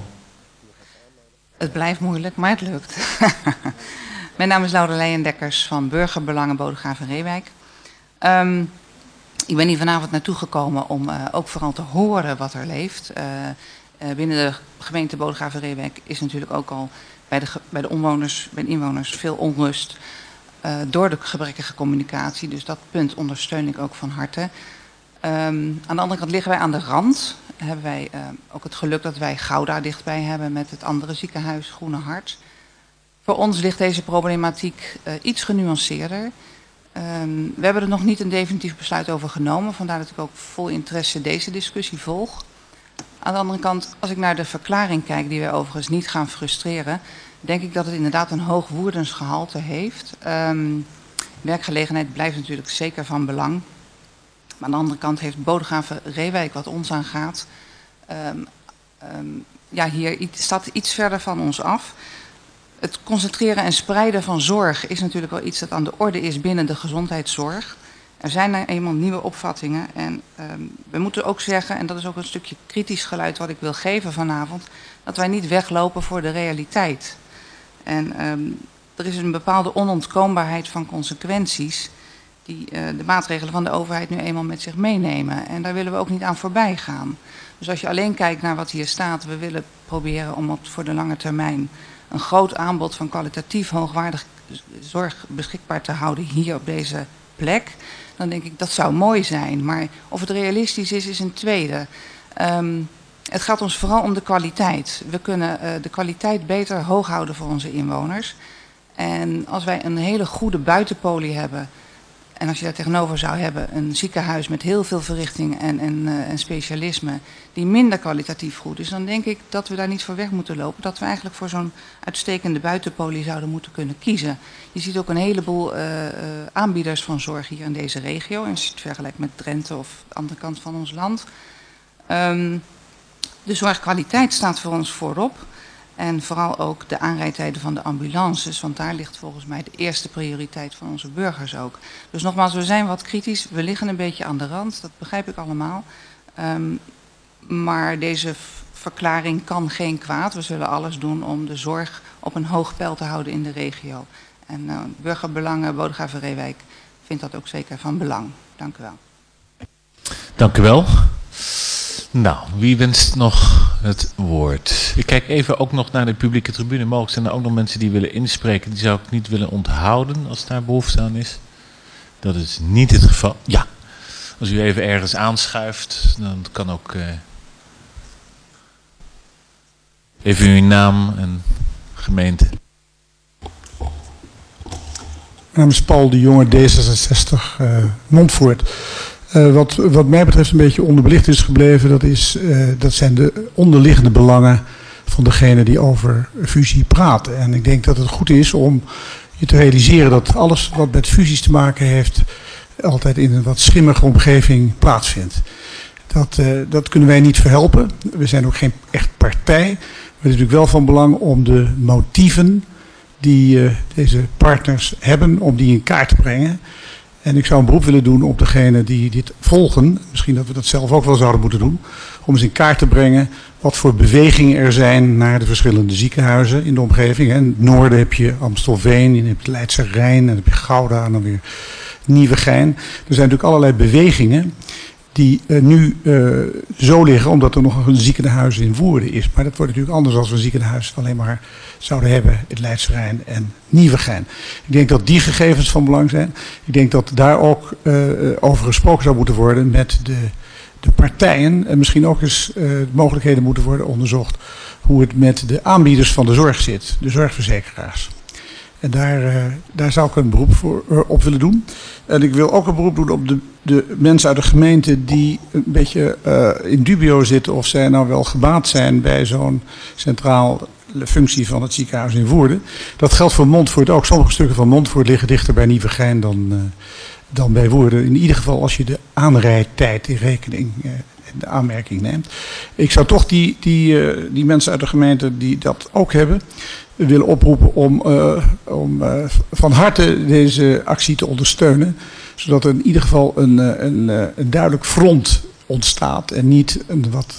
Het blijft moeilijk, maar het lukt. Mijn naam is Laurelijn Dekkers van Burgerbelangen Bodegraven-Reewijk. Um, ik ben hier vanavond naartoe gekomen om uh, ook vooral te horen wat er leeft. Uh, uh, binnen de gemeente Bodegraven-Reewijk is natuurlijk ook al bij de, bij de omwoners, bij de inwoners veel onrust. Uh, door de gebrekkige communicatie. Dus dat punt ondersteun ik ook van harte. Um, aan de andere kant liggen wij aan de rand. Hebben wij uh, ook het geluk dat wij Gouda dichtbij hebben met het andere ziekenhuis Groene Hart. Voor ons ligt deze problematiek uh, iets genuanceerder. Um, we hebben er nog niet een definitief besluit over genomen. Vandaar dat ik ook vol interesse deze discussie volg. Aan de andere kant, als ik naar de verklaring kijk, die wij overigens niet gaan frustreren, denk ik dat het inderdaad een hoog Woerdens gehalte heeft. Um, werkgelegenheid blijft natuurlijk zeker van belang. Maar aan de andere kant heeft Bodegraven-Reewijk, wat ons aangaat, um, um, ja, hier iets, staat iets verder van ons af. Het concentreren en spreiden van zorg is natuurlijk wel iets dat aan de orde is binnen de gezondheidszorg. Er zijn er eenmaal nieuwe opvattingen en um, we moeten ook zeggen, en dat is ook een stukje kritisch geluid wat ik wil geven vanavond, dat wij niet weglopen voor de realiteit. En um, er is een bepaalde onontkoombaarheid van consequenties die uh, de maatregelen van de overheid nu eenmaal met zich meenemen. En daar willen we ook niet aan voorbij gaan. Dus als je alleen kijkt naar wat hier staat, we willen proberen om op, voor de lange termijn een groot aanbod van kwalitatief hoogwaardig zorg beschikbaar te houden hier op deze plek, dan denk ik dat zou mooi zijn. Maar of het realistisch is, is een tweede. Um, Het gaat ons vooral om de kwaliteit. We kunnen uh, de kwaliteit beter hoog houden voor onze inwoners. En als wij een hele goede buitenpolie hebben, En als je daar tegenover zou hebben een ziekenhuis met heel veel verrichting en, en, uh, en specialisme die minder kwalitatief goed is, dan denk ik dat we daar niet voor weg moeten lopen. Dat we eigenlijk voor zo'n uitstekende buitenpolie zouden moeten kunnen kiezen. Je ziet ook een heleboel uh, uh, aanbieders van zorg hier in deze regio. En als je het vergelijkt met Drenthe of de andere kant van ons land. Um, de zorgkwaliteit staat voor ons voorop. En vooral ook de aanrijdtijden van de ambulances, want daar ligt volgens mij de eerste prioriteit van onze burgers ook. Dus nogmaals, we zijn wat kritisch, we liggen een beetje aan de rand, dat begrijp ik allemaal. Um, maar deze verklaring kan geen kwaad. We zullen alles doen om de zorg op een hoog peil te houden in de regio. En uh, Burgerbelangen Bodegraven-Reewijk vindt dat ook zeker van belang. Dank u wel. Dank u wel. Nou, wie wenst nog het woord? Ik kijk even ook nog naar de publieke tribune. Mogelijk zijn er ook nog mensen die willen inspreken. Die zou ik niet willen onthouden als daar behoefte aan is. Dat is niet het geval. Ja, als u even ergens aanschuift, dan kan ook uh, even uw naam en gemeente. Mijn naam is Paul de Jonge, D zesenzestig, uh, Montfoort. Uh, wat, wat mij betreft een beetje onderbelicht is gebleven, dat, is, uh, dat zijn de onderliggende belangen van degene die over fusie praten. En ik denk dat het goed is om je te realiseren dat alles wat met fusies te maken heeft, altijd in een wat schimmige omgeving plaatsvindt. Dat, uh, dat kunnen wij niet verhelpen. We zijn ook geen echt partij. Maar het is natuurlijk wel van belang om de motieven die uh, deze partners hebben, om die in kaart te brengen. En ik zou een beroep willen doen op degenen die dit volgen. Misschien dat we dat zelf ook wel zouden moeten doen. Om eens in kaart te brengen wat voor bewegingen er zijn naar de verschillende ziekenhuizen in de omgeving. In het noorden heb je Amstelveen, je hebt Leidse Rijn, en dan heb je Gouda en dan weer Nieuwegein. Er zijn natuurlijk allerlei bewegingen die uh, nu uh, zo liggen omdat er nog een ziekenhuis in Woerden is. Maar dat wordt natuurlijk anders als we een ziekenhuis alleen maar zouden hebben in Leidse Rijn en Nieuwegein. Ik denk dat die gegevens van belang zijn. Ik denk dat daar ook uh, over gesproken zou moeten worden met de, de partijen. En misschien ook eens uh, mogelijkheden moeten worden onderzocht hoe het met de aanbieders van de zorg zit, de zorgverzekeraars. En daar, uh, daar zou ik een beroep voor, uh, op willen doen. En ik wil ook een beroep doen op de, de mensen uit de gemeente die een beetje uh, in dubio zitten of zij nou wel gebaat zijn bij zo'n centraal functie van het ziekenhuis in Woerden. Dat geldt voor Montfoort ook. Sommige stukken van Montfoort liggen dichter bij Nieuwegein dan, uh, dan bij Woerden. In ieder geval als je de aanrijdtijd in rekening uh, de aanmerking neemt. Ik zou toch die, die, uh, die mensen uit de gemeente die dat ook hebben willen oproepen om, uh, om uh, van harte deze actie te ondersteunen. Zodat er in ieder geval een, een, een duidelijk front ontstaat en niet een wat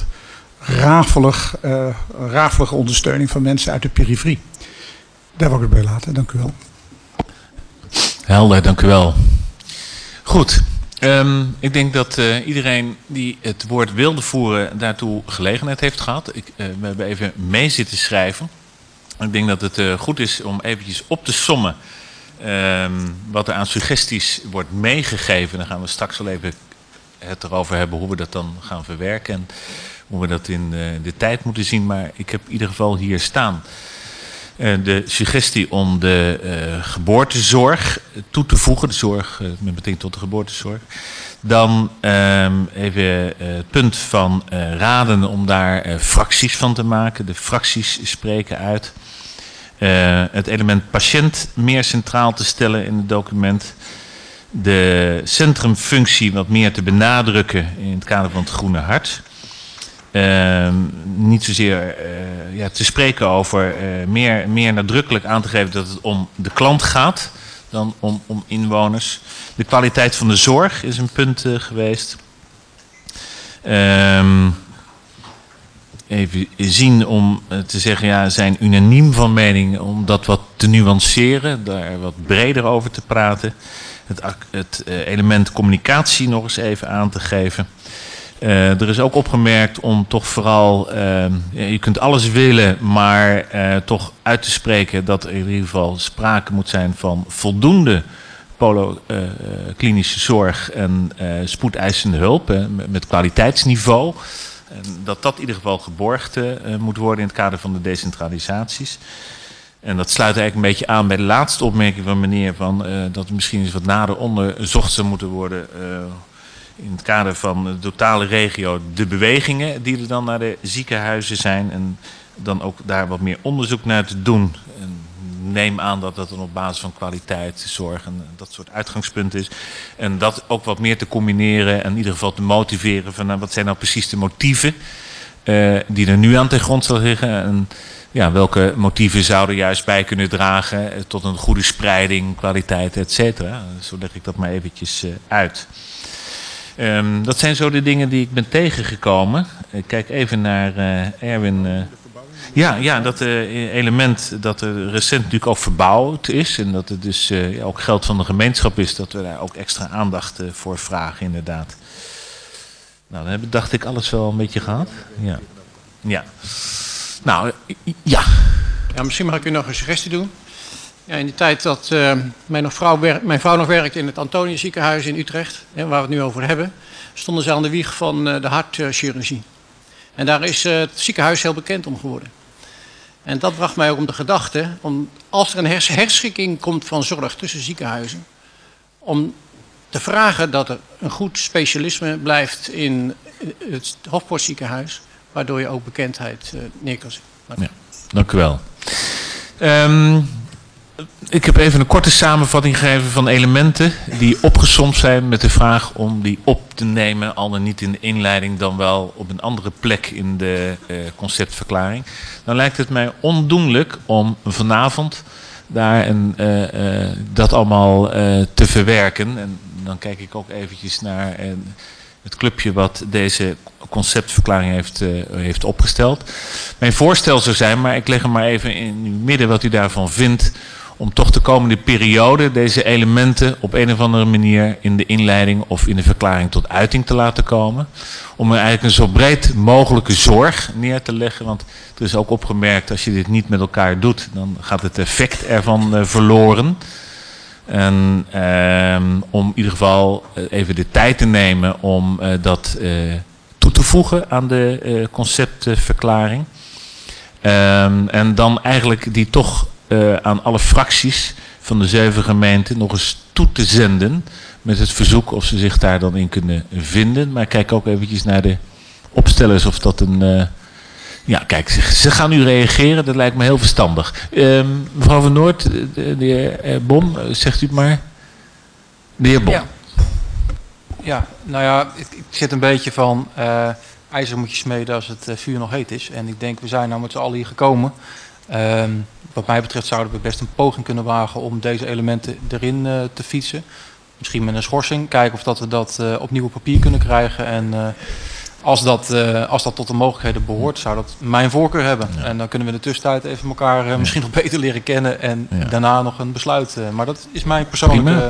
rafelig, uh, rafelige ondersteuning van mensen uit de periferie. Daar wil ik het bij laten. Dank u wel. Helder, dank u wel. Goed. Um, ik denk dat uh, iedereen die het woord wilde voeren daartoe gelegenheid heeft gehad. Ik, uh, we hebben even mee zitten schrijven. Ik denk dat het uh, goed is om eventjes op te sommen um, wat er aan suggesties wordt meegegeven. Dan gaan we straks wel even het erover hebben hoe we dat dan gaan verwerken. En hoe we dat in uh, de tijd moeten zien. Maar ik heb in ieder geval hier staan uh, de suggestie om de uh, geboortezorg toe te voegen. De zorg uh, met betrekking tot de geboortezorg. Dan um, even uh, het punt van uh, raden om daar uh, fracties van te maken. De fracties spreken uit. Uh, het element patiënt meer centraal te stellen in het document. De centrumfunctie wat meer te benadrukken in het kader van het Groene Hart. Uh, niet zozeer uh, ja, te spreken over uh, meer, meer nadrukkelijk aan te geven dat het om de klant gaat dan om, om inwoners. De kwaliteit van de zorg is een punt uh, geweest. Um, even zien om uh, te zeggen, ja, zijn unaniem van mening om dat wat te nuanceren, daar wat breder over te praten. Het, het uh, element communicatie nog eens even aan te geven. Uh, er is ook opgemerkt om toch vooral, uh, je kunt alles willen, maar uh, toch uit te spreken dat er in ieder geval sprake moet zijn van voldoende poloklinische uh, zorg en uh, spoedeisende hulp uh, met kwaliteitsniveau. En dat dat in ieder geval geborgd uh, moet worden in het kader van de decentralisaties. En dat sluit eigenlijk een beetje aan bij de laatste opmerking van meneer, van, uh, dat er misschien eens wat nader onderzocht zou moeten worden uh, in het kader van de totale regio, de bewegingen die er dan naar de ziekenhuizen zijn en dan ook daar wat meer onderzoek naar te doen. En neem aan dat dat dan op basis van kwaliteit, zorg en dat soort uitgangspunt is. En dat ook wat meer te combineren en in ieder geval te motiveren van nou, wat zijn nou precies de motieven uh, die er nu aan ten grondslag liggen. En ja, welke motieven zouden juist bij kunnen dragen uh, tot een goede spreiding, kwaliteit, et cetera. Zo leg ik dat maar eventjes uh, uit. Um, dat zijn zo de dingen die ik ben tegengekomen. Ik kijk even naar uh, Erwin. Uh, Ja, ja, dat uh, element dat er recent natuurlijk ook verbouwd is en dat het dus uh, ja, ook geld van de gemeenschap is, dat we daar ook extra aandacht uh, voor vragen inderdaad. Nou, dan hebben, dacht ik alles wel een beetje gehad. Ja. Ja. Nou, ja. Ja, misschien mag ik u nog een suggestie doen. Ja, in de tijd dat uh, mijn, vrouw wer- mijn vrouw nog werkte in het Antonius ziekenhuis in Utrecht, hè, waar we het nu over hebben, stonden ze aan de wieg van uh, de hartchirurgie. En daar is uh, het ziekenhuis heel bekend om geworden. En dat bracht mij ook om de gedachte, om, als er een hers- herschikking komt van zorg tussen ziekenhuizen, om te vragen dat er een goed specialisme blijft in het Hofpoortziekenhuis, waardoor je ook bekendheid uh, neer kan zetten. Ja, dank u wel. Um, ik heb even een korte samenvatting gegeven van elementen die opgesomd zijn met de vraag om die op te nemen, al dan niet in de inleiding, dan wel op een andere plek in de uh, conceptverklaring. Dan lijkt het mij ondoenlijk om vanavond daar een, uh, uh, dat allemaal uh, te verwerken. En dan kijk ik ook eventjes naar uh, het clubje wat deze conceptverklaring heeft, uh, heeft opgesteld. Mijn voorstel zou zijn, maar ik leg hem maar even in uw midden wat u daarvan vindt, om toch de komende periode deze elementen op een of andere manier in de inleiding of in de verklaring tot uiting te laten komen. Om er eigenlijk een zo breed mogelijke zorg neer te leggen. Want er is ook opgemerkt, als je dit niet met elkaar doet, dan gaat het effect ervan uh, verloren. En uh, om in ieder geval uh, even de tijd te nemen om uh, dat uh, toe te voegen aan de uh, conceptverklaring. Um, en dan eigenlijk die toch uh, aan alle fracties van de zeven gemeenten nog eens toe te zenden met het verzoek of ze zich daar dan in kunnen vinden. Maar kijk ook eventjes naar de opstellers of dat een... Uh, ja, kijk, ze, ze gaan nu reageren, dat lijkt me heel verstandig. Um, mevrouw Van Noort, de, de heer uh, Bom, zegt u het maar. De heer Bom. Ja, ja nou ja, ik, ik zit een beetje van... Uh, ijzer moet je smeden als het uh, vuur nog heet is. En ik denk, we zijn nou met z'n allen hier gekomen. Um, wat mij betreft zouden we best een poging kunnen wagen om deze elementen erin uh, te fietsen. Misschien met een schorsing. Kijken of dat we dat uh, opnieuw op papier kunnen krijgen. En uh, als, dat, uh, als dat tot de mogelijkheden behoort, zou dat mijn voorkeur hebben. Ja. En dan kunnen we in de tussentijd even elkaar uh, ja. misschien nog beter leren kennen. En ja. daarna nog een besluit. Uh, maar dat is mijn persoonlijke...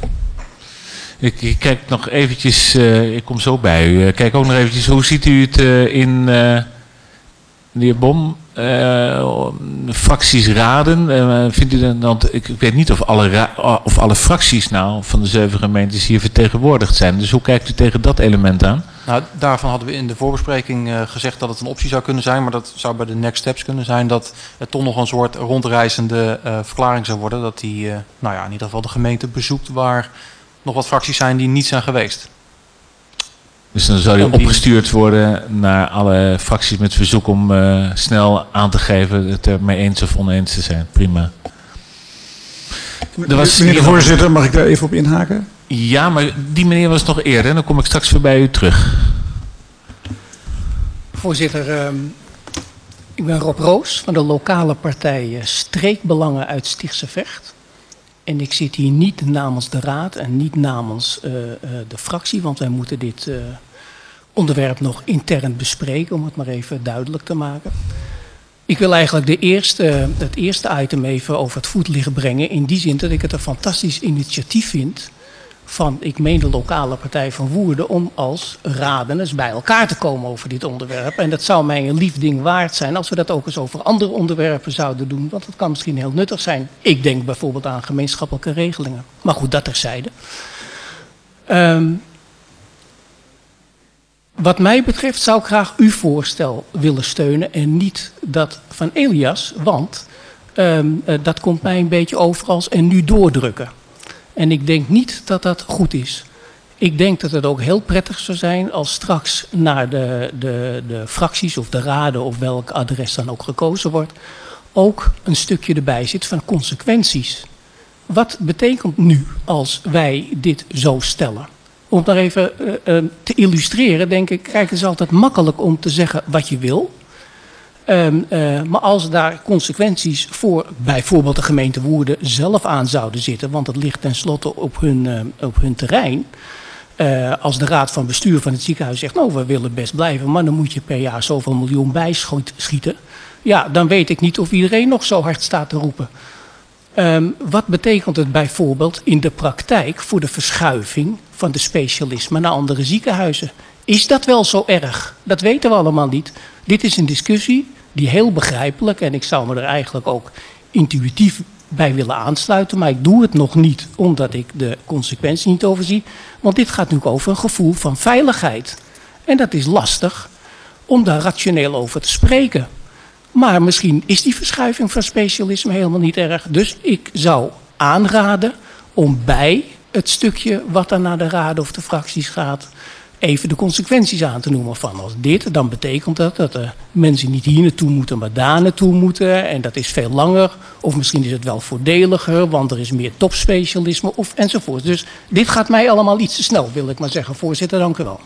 Ik, ik kijk nog eventjes, uh, ik kom zo bij u. Uh, kijk ook nog eventjes, hoe ziet u het uh, in, uh, de heer Bom, uh, fracties raden? Uh, vindt u dan, want ik, ik weet niet of alle, ra- of alle fracties nou van de zeven gemeentes hier vertegenwoordigd zijn. Dus hoe kijkt u tegen dat element aan? Nou, daarvan hadden we in de voorbespreking uh, gezegd dat het een optie zou kunnen zijn. Maar dat zou bij de next steps kunnen zijn dat het toch nog een soort rondreizende uh, verklaring zou worden. Dat die, uh, nou ja, in ieder geval de gemeente bezoekt waar nog wat fracties zijn die niet zijn geweest. Dus dan zou die opgestuurd worden naar alle fracties met verzoek om uh, snel aan te geven het er mee eens of oneens te zijn. Prima. Er was meneer de voorzitter, mag ik daar even op inhaken? Ja, maar die meneer was nog eerder. Dan kom ik straks weer bij u terug. Voorzitter, uh, ik ben Rob Roos van de lokale partij Streekbelangen uit Stichtse Vecht. En ik zit hier niet namens de raad en niet namens uh, uh, de fractie, want wij moeten dit uh, onderwerp nog intern bespreken, om het maar even duidelijk te maken. Ik wil eigenlijk de eerste, het eerste item even over het voetlicht brengen, in die zin dat ik het een fantastisch initiatief vind van, ik meen de lokale partij van Woerden, om als raden eens bij elkaar te komen over dit onderwerp. En dat zou mij een lief ding waard zijn als we dat ook eens over andere onderwerpen zouden doen. Want dat kan misschien heel nuttig zijn. Ik denk bijvoorbeeld aan gemeenschappelijke regelingen. Maar goed, dat terzijde. Um, wat mij betreft zou ik graag uw voorstel willen steunen en niet dat van Elias. Want Um, uh, dat komt mij een beetje over als en nu doordrukken. En ik denk niet dat dat goed is. Ik denk dat het ook heel prettig zou zijn als straks naar de, de, de fracties of de raden of welk adres dan ook gekozen wordt, ook een stukje erbij zit van consequenties. Wat betekent nu als wij dit zo stellen? Om daar even uh, uh, te illustreren, denk ik, kijk, het is altijd makkelijk om te zeggen wat je wil. Um, uh, maar als daar consequenties voor bijvoorbeeld de gemeente Woerden zelf aan zouden zitten, want het ligt tenslotte op hun, uh, op hun terrein. Uh, als de raad van bestuur van het ziekenhuis zegt, nou, we willen best blijven, maar dan moet je per jaar zoveel miljoen bijschieten. Ja, dan weet ik niet of iedereen nog zo hard staat te roepen. Um, wat betekent het bijvoorbeeld in de praktijk voor de verschuiving van de specialismen naar andere ziekenhuizen? Is dat wel zo erg? Dat weten we allemaal niet. Dit is een discussie die heel begrijpelijk, en ik zou me er eigenlijk ook intuïtief bij willen aansluiten, maar ik doe het nog niet omdat ik de consequenties niet overzie. Want dit gaat natuurlijk over een gevoel van veiligheid. En dat is lastig om daar rationeel over te spreken. Maar misschien is die verschuiving van specialisme helemaal niet erg. Dus ik zou aanraden om bij het stukje wat dan naar de raden of de fracties gaat, even de consequenties aan te noemen van als dit, dan betekent dat dat de mensen niet hier naartoe moeten, maar daar naartoe moeten. En dat is veel langer. Of misschien is het wel voordeliger, want er is meer topspecialisme of enzovoort. Dus dit gaat mij allemaal iets te snel, wil ik maar zeggen. Voorzitter, dank u wel.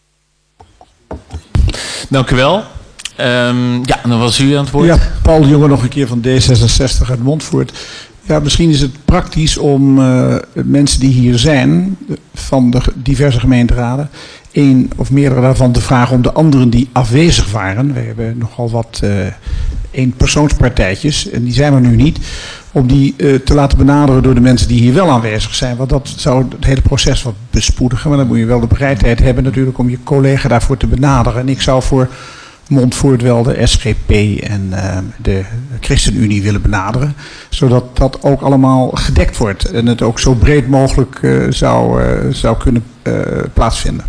Dank u wel. Um, ja, dan was u aan het woord. Ja, Paul de Jonge nog een keer van D zesenzestig uit Montfoort. Ja, misschien is het praktisch om uh, mensen die hier zijn, van de diverse gemeenteraden, één of meerdere daarvan te vragen om de anderen die afwezig waren. We hebben nogal wat uh, eenpersoonspartijtjes en die zijn er nu niet. Om die uh, te laten benaderen door de mensen die hier wel aanwezig zijn. Want dat zou het hele proces wat bespoedigen. Maar dan moet je wel de bereidheid hebben natuurlijk om je collega daarvoor te benaderen. En ik zou voor Montfoort wel de S G P en uh, de ChristenUnie willen benaderen. Zodat dat ook allemaal gedekt wordt. En het ook zo breed mogelijk uh, zou, uh, zou kunnen uh, plaatsvinden.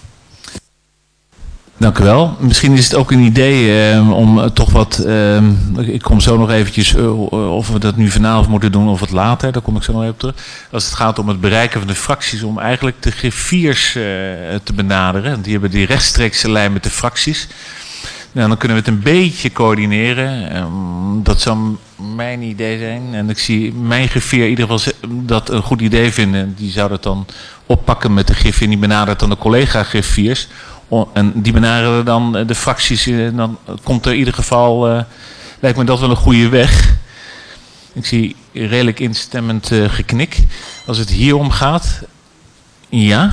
Dank u wel. Misschien is het ook een idee uh, om uh, toch wat, uh, ik kom zo nog eventjes, uh, of we dat nu vanavond moeten doen of wat later, daar kom ik zo nog even op terug. Als het gaat om het bereiken van de fracties, om eigenlijk de griffiers uh, te benaderen. Die hebben die rechtstreekse lijn met de fracties. Nou, dan kunnen we het een beetje coördineren. Um, dat zou mijn idee zijn. En ik zie mijn griffier in ieder geval dat een goed idee vinden. Die zou dat dan oppakken met de griffier. En die benadert dan de collega-griffiers. En die benaderen dan de fracties. En dan komt er in ieder geval, uh, lijkt me dat wel een goede weg. Ik zie redelijk instemmend uh, geknik. Als het hier om gaat. Ja.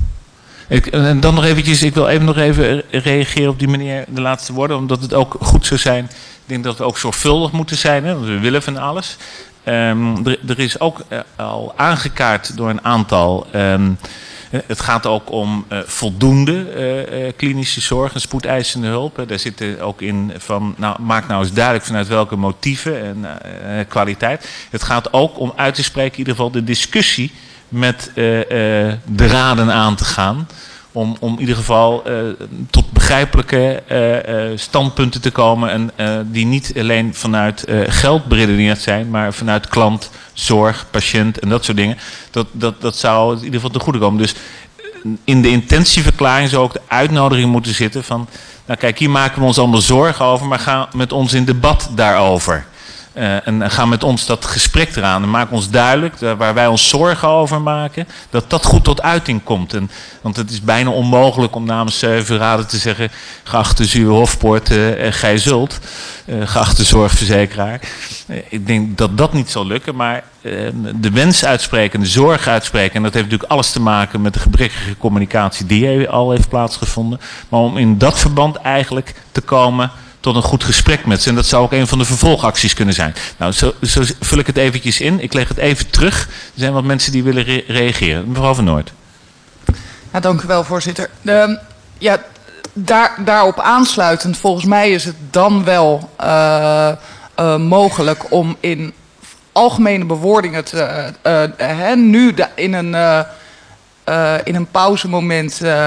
Ik, en dan nog eventjes, ik wil even nog even reageren op die meneer, de laatste woorden, omdat het ook goed zou zijn. Ik denk dat we ook zorgvuldig moeten zijn, hè, want we willen van alles. Um, er, er is ook uh, al aangekaart door een aantal. Um, het gaat ook om uh, voldoende uh, uh, klinische zorg en spoedeisende hulp. Hè. Daar zit er ook in van, nou, maak nou eens duidelijk vanuit welke motieven en uh, uh, kwaliteit. Het gaat ook om uit te spreken in ieder geval de discussie met uh, uh, de raden aan te gaan. Om, om in ieder geval uh, tot begrijpelijke uh, uh, standpunten te komen. En uh, die niet alleen vanuit uh, geld beredeneerd zijn. Maar vanuit klant, zorg, patiënt en dat soort dingen. Dat, dat, dat zou in ieder geval te goede komen. Dus in de intentieverklaring zou ook de uitnodiging moeten zitten van, nou kijk, hier maken we ons allemaal zorgen over. Maar ga met ons in debat daarover. Uh, en ga met ons dat gesprek eraan en maak ons duidelijk, uh, waar wij ons zorgen over maken, dat dat goed tot uiting komt. En, want het is bijna onmogelijk om namens zeven raden te zeggen, geachte Zuwe Hofpoort, uh, gij zult, uh, geachte zorgverzekeraar. Uh, ik denk dat dat niet zal lukken, maar uh, de wens uitspreken, de zorg uitspreken, en dat heeft natuurlijk alles te maken met de gebrekkige communicatie die al heeft plaatsgevonden, maar om in dat verband eigenlijk te komen tot een goed gesprek met ze. En dat zou ook een van de vervolgacties kunnen zijn. Nou, zo, zo vul ik het eventjes in. Ik leg het even terug. Er zijn wat mensen die willen re reageren. Mevrouw van Noord. Ja, dank u wel, voorzitter. De, ja, daar, daarop aansluitend, volgens mij is het dan wel uh, uh, mogelijk om in algemene bewoordingen te, uh, uh, hè, nu de, in, een, uh, uh, in een pauzemoment uh,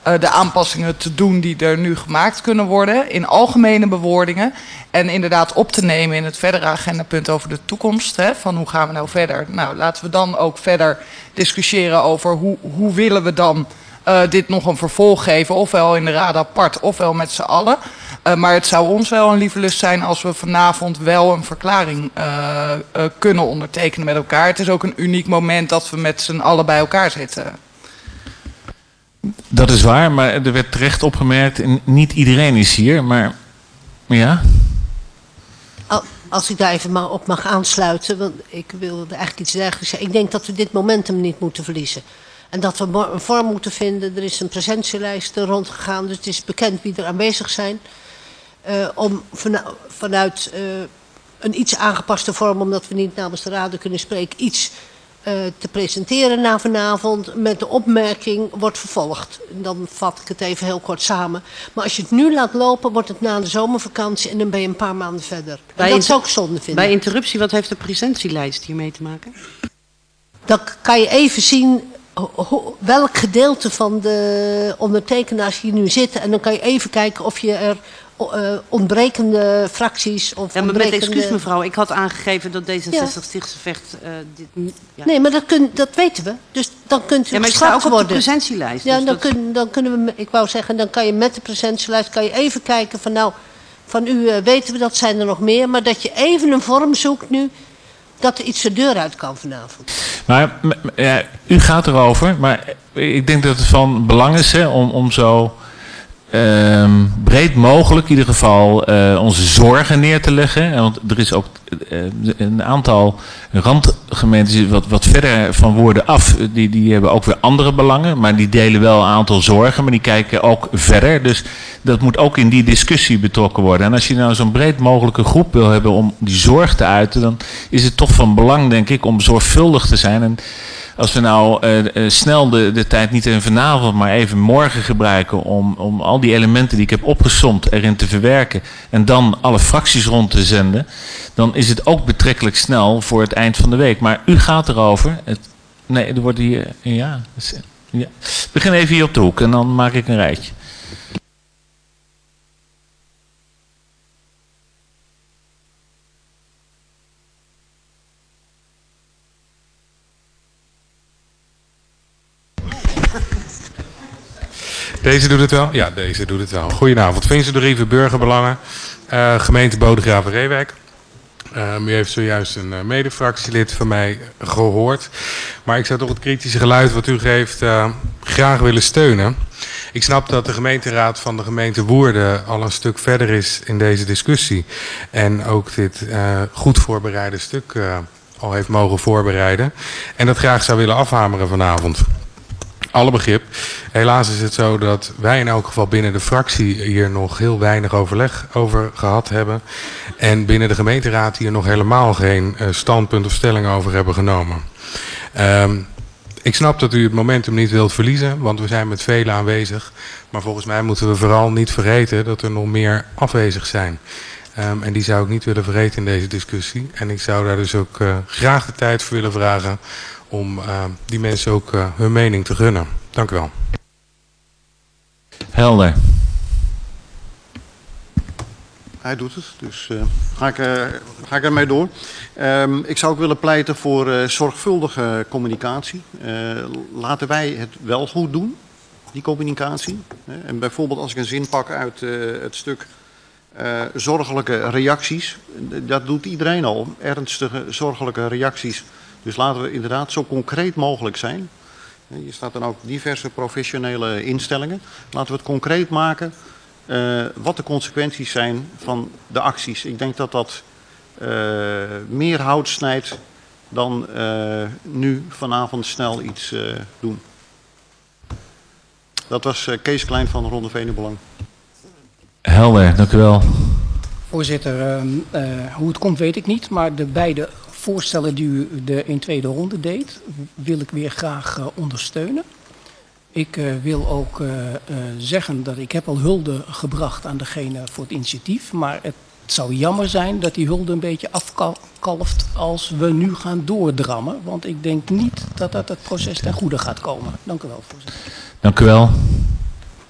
uh, de aanpassingen te doen die er nu gemaakt kunnen worden in algemene bewoordingen. En inderdaad op te nemen in het verdere agendapunt over de toekomst. Hè, van hoe gaan we nou verder? Nou, laten we dan ook verder discussiëren over hoe, hoe willen we dan uh, dit nog een vervolg geven. Ofwel in de raad apart, ofwel met z'n allen. Uh, maar het zou ons wel een lieve lust zijn als we vanavond wel een verklaring uh, uh, kunnen ondertekenen met elkaar. Het is ook een uniek moment dat we met z'n allen bij elkaar zitten. Dat is waar, maar er werd terecht opgemerkt, en niet iedereen is hier, maar ja. Als ik daar even maar op mag aansluiten, want ik wilde eigenlijk iets dergelijks zeggen. Ik denk dat we dit momentum niet moeten verliezen. En dat we een vorm moeten vinden. Er is een presentielijst rondgegaan, dus het is bekend wie er aanwezig zijn. Uh, om vanuit uh, een iets aangepaste vorm, omdat we niet namens de raden kunnen spreken, iets uh, te presenteren na vanavond met de opmerking wordt vervolgd. Dan vat ik het even heel kort samen. Maar als je het nu laat lopen, wordt het na de zomervakantie en dan ben je een paar maanden verder. En dat zou ik zonde vinden. Bij interruptie, wat heeft de presentielijst hiermee te maken? Dan kan je even zien welk gedeelte van de ondertekenaars hier nu zitten. En dan kan je even kijken of je er uh, ontbrekende fracties of ja, maar ontbrekende... met excuus mevrouw, ik had aangegeven dat D zesenzestig Stichtse Vecht uh, dit niet... Ja. Nee, maar dat, kun, dat weten we. Dus dan kunt u ja, maar ik sta ook op de presentielijst. Ja, dus dan, dat... kun, dan kunnen we, ik wou zeggen, dan kan je met de presentielijst kan je even kijken van nou, van u uh, weten we dat, zijn er nog meer. Maar dat je even een vorm zoekt nu, dat er iets de deur uit kan vanavond. Maar ja, u gaat erover, maar ik denk dat het van belang is hè, om, om zo uh, breed mogelijk in ieder geval uh, onze zorgen neer te leggen. Want er is ook uh, een aantal randgemeentes wat, wat verder van Woerden af. Die, die hebben ook weer andere belangen, maar die delen wel een aantal zorgen, maar die kijken ook verder. Dus dat moet ook in die discussie betrokken worden. En als je nou zo'n breed mogelijke groep wil hebben om die zorg te uiten, dan is het toch van belang, denk ik, om zorgvuldig te zijn. En als we nou uh, uh, snel de, de tijd niet even vanavond, maar even morgen gebruiken om, om al die elementen die ik heb opgesomd erin te verwerken en dan alle fracties rond te zenden, dan is het ook betrekkelijk snel voor het eind van de week. Maar u gaat erover. Het, nee, er wordt hier... Ja, ja. Begin even hier op de hoek en dan maak ik een rijtje. Deze doet het wel? Ja, deze doet het wel. Goedenavond. Vincent de Riever, Burgerbelangen, uh, gemeente Bodegraven-Reewijk. Uh, u heeft zojuist een uh, medefractielid van mij gehoord. Maar ik zou toch het kritische geluid wat u geeft uh, graag willen steunen. Ik snap dat de gemeenteraad van de gemeente Woerden al een stuk verder is in deze discussie. En ook dit uh, goed voorbereide stuk uh, al heeft mogen voorbereiden. En dat graag zou willen afhameren vanavond. Alle begrip. Helaas is het zo dat wij in elk geval binnen de fractie hier nog heel weinig overleg over gehad hebben. En binnen de gemeenteraad hier nog helemaal geen uh, standpunt of stelling over hebben genomen. Um, ik snap dat u het momentum niet wilt verliezen, want we zijn met velen aanwezig. Maar volgens mij moeten we vooral niet vergeten dat er nog meer afwezig zijn. Um, en die zou ik niet willen vergeten in deze discussie. En ik zou daar dus ook uh, graag de tijd voor willen vragen om uh, die mensen ook uh, hun mening te gunnen. Dank u wel. Helder. Hij doet het, dus uh, ga, ik, uh, ga ik ermee door. Um, ik zou ook willen pleiten voor uh, zorgvuldige communicatie. Uh, laten wij het wel goed doen, die communicatie. Uh, en bijvoorbeeld als ik een zin pak uit uh, het stuk uh, zorgelijke reacties. Dat doet iedereen al, ernstige zorgelijke reacties. Dus laten we inderdaad zo concreet mogelijk zijn. Hier staat dan ook diverse professionele instellingen. Laten we het concreet maken uh, wat de consequenties zijn van de acties. Ik denk dat dat uh, meer hout snijdt dan uh, nu vanavond snel iets uh, doen. Dat was uh, Kees Klein van Ronde Venenbelang. Helder, dank u wel. Voorzitter, uh, uh, hoe het komt weet ik niet, maar de beide voorstellen die u de in tweede ronde deed, wil ik weer graag uh, ondersteunen. Ik uh, wil ook uh, uh, zeggen dat ik heb al hulde gebracht aan degene voor het initiatief, maar het zou jammer zijn dat die hulde een beetje afkalft als we nu gaan doordrammen, want ik denk niet dat dat het proces ten goede gaat komen. Dank u wel, voorzitter. Dank u wel.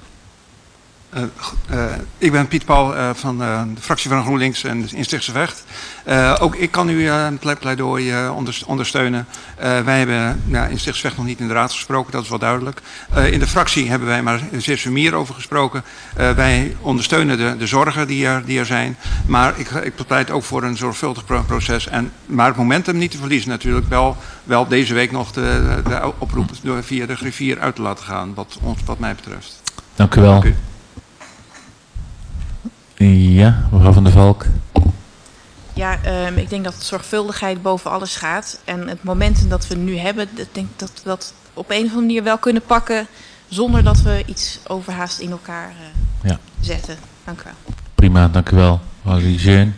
Uh, uh, ik ben Piet Paul uh, van uh, de fractie van GroenLinks en in Stichtse Vecht. Uh, ook ik kan u uh, een pleidooi uh, ondersteunen. Uh, wij hebben nou, in Stichtse Vecht nog niet in de raad gesproken, dat is wel duidelijk. Uh, in de fractie hebben wij maar zeer sumier over gesproken. Uh, wij ondersteunen de, de zorgen die er, die er zijn. Maar ik, ik pleit ook voor een zorgvuldig pro proces. En, maar het momentum niet te verliezen natuurlijk. Wel, wel deze week nog de, de oproep door via de griffier uit te laten gaan, wat, ons, wat mij betreft. Dank u wel. Dank u. Ja, mevrouw Van der Valk. Ja, um, ik denk dat zorgvuldigheid boven alles gaat. En het momentum dat we nu hebben, ik denk dat we dat op een of andere manier wel kunnen pakken zonder dat we iets overhaast in elkaar uh, ja. zetten. Dank u wel. Prima, dank u wel. Jean.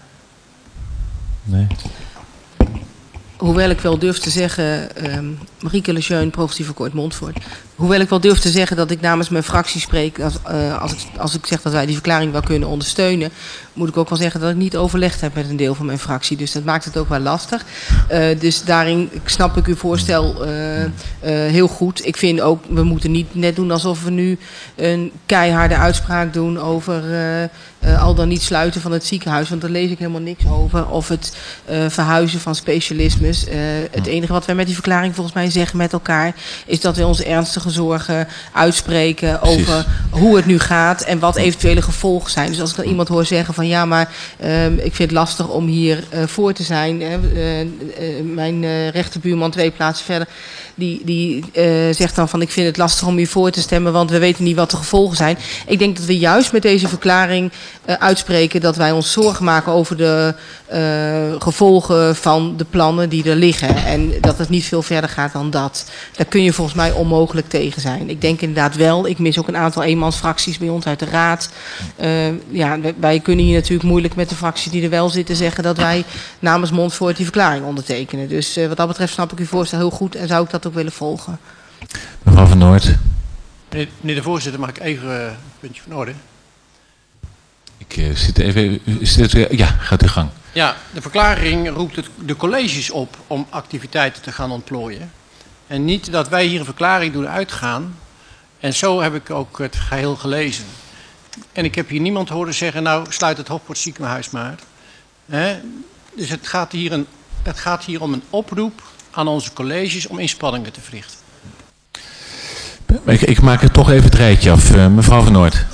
Nee. Hoewel ik wel durf te zeggen, um, Marieke Lejeune, progressief akkoord Montfort. Hoewel ik wel durf te zeggen dat ik namens mijn fractie spreek, als, uh, als, ik, als ik zeg dat wij die verklaring wel kunnen ondersteunen, moet ik ook wel zeggen dat ik niet overlegd heb met een deel van mijn fractie. Dus dat maakt het ook wel lastig. Uh, dus daarin snap ik uw voorstel uh, uh, heel goed. Ik vind ook, we moeten niet net doen alsof we nu een keiharde uitspraak doen over uh, uh, al dan niet sluiten van het ziekenhuis. Want daar lees ik helemaal niks over. Of het uh, verhuizen van specialismes. Uh, het enige wat wij met die verklaring volgens mij zeggen met elkaar, is dat we onze ernstige zorgen uitspreken over Precies. hoe het nu gaat en wat eventuele gevolgen zijn. Dus als ik dan iemand hoor zeggen van ja, maar uh, ik vind het lastig om hier uh, voor te zijn. Hè. Uh, uh, mijn uh, rechterbuurman twee plaatsen verder, die, die uh, zegt dan van ik vind het lastig om hier voor te stemmen, want we weten niet wat de gevolgen zijn. Ik denk dat we juist met deze verklaring uh, uitspreken dat wij ons zorgen maken over de uh, gevolgen van de plannen die er liggen. En dat het niet veel verder gaat dan dat. Daar kun je volgens mij onmogelijk tegen zijn. Ik denk inderdaad wel, ik mis ook een aantal eenmansfracties bij ons uit de raad. Uh, ja, wij kunnen hier natuurlijk moeilijk met de fracties die er wel zitten zeggen dat wij namens Montfort die verklaring ondertekenen. Dus uh, wat dat betreft snap ik uw voorstel heel goed en zou ik dat ook willen volgen. Mevrouw van Noord. Meneer, meneer de voorzitter, mag ik even uh, een puntje van orde? Ik uh, zit even... Zit, uh, ja, gaat uw gang. Ja, de verklaring roept het, de colleges op om activiteiten te gaan ontplooien. En niet dat wij hier een verklaring doen uitgaan. En zo heb ik ook het geheel gelezen. En ik heb hier niemand horen zeggen, nou sluit het Hofpoort ziekenhuis maar. He? Dus het gaat, hier een, het gaat hier om een oproep aan onze colleges om inspanningen te verrichten. Ik, ik maak er toch even het rijtje af. Uh, mevrouw van Noord.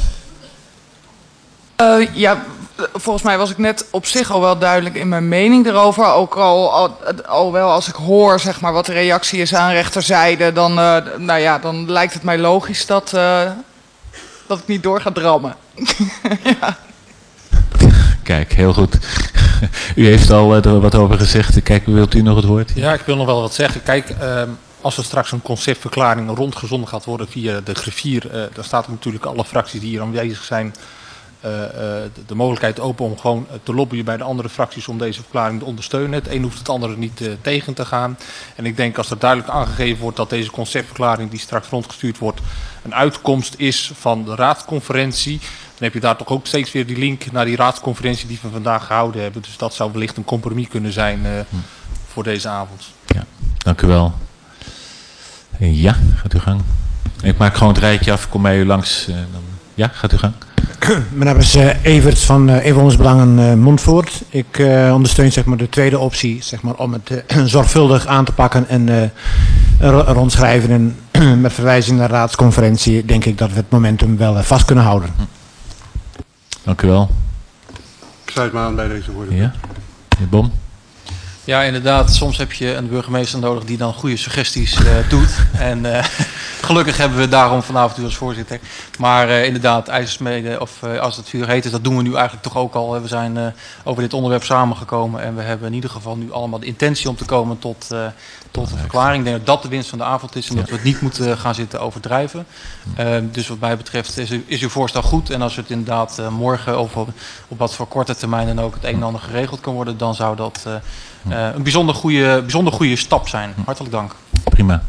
Uh, ja, volgens mij was ik net op zich al wel duidelijk in mijn mening erover. Ook al, al, al wel als ik hoor zeg maar, wat de reactie is aan rechterzijde, dan, uh, nou ja, dan lijkt het mij logisch dat, uh, dat ik niet door ga drammen. Ja. Kijk, heel goed. U heeft al uh, er wat over gezegd. Kijk, wilt u nog het woord? Ja, ik wil nog wel wat zeggen. Kijk, uh, als er straks een conceptverklaring rondgezonden gaat worden via de griffier, uh, dan staat er natuurlijk alle fracties die hier aanwezig zijn Uh, uh, de, de mogelijkheid open om gewoon uh, te lobbyen bij de andere fracties om deze verklaring te ondersteunen. Het een hoeft het andere niet uh, tegen te gaan. En ik denk als er duidelijk aangegeven wordt dat deze conceptverklaring die straks rondgestuurd wordt een uitkomst is van de raadsconferentie, dan heb je daar toch ook steeds weer die link naar die raadsconferentie die we vandaag gehouden hebben. Dus dat zou wellicht een compromis kunnen zijn uh, hm. voor deze avond. Ja, dank u wel. Ja, gaat u gang. Ik maak gewoon het rijtje af, kom bij u langs. Uh, dan... Ja, gaat u gang. Mijn naam is uh, Evert van uh, Evenwondersbelangen uh, Montfort. Ik uh, ondersteun zeg maar, de tweede optie zeg maar, om het uh, zorgvuldig aan te pakken en uh, rondschrijven. En met verwijzing naar de raadsconferentie denk ik dat we het momentum wel uh, vast kunnen houden. Dank u wel. Ik sluit me aan bij deze woorden. Ja, meneer Bom. Ja, inderdaad. Soms heb je een burgemeester nodig die dan goede suggesties uh, doet. En uh, gelukkig hebben we daarom vanavond u als voorzitter. Maar uh, inderdaad, ijzersmeden of uh, als het vuur heet is, dat doen we nu eigenlijk toch ook al. We zijn uh, over dit onderwerp samengekomen en we hebben in ieder geval nu allemaal de intentie om te komen tot, uh, tot een verklaring. Ik denk dat dat de winst van de avond is en dat we het niet moeten gaan zitten overdrijven. Uh, dus wat mij betreft is, is uw voorstel goed. En als het inderdaad uh, morgen of op, op wat voor korte termijn dan ook het een en ander geregeld kan worden, dan zou dat uh, uh, een bijzonder goede, bijzonder goede stap zijn. Hartelijk dank. Prima.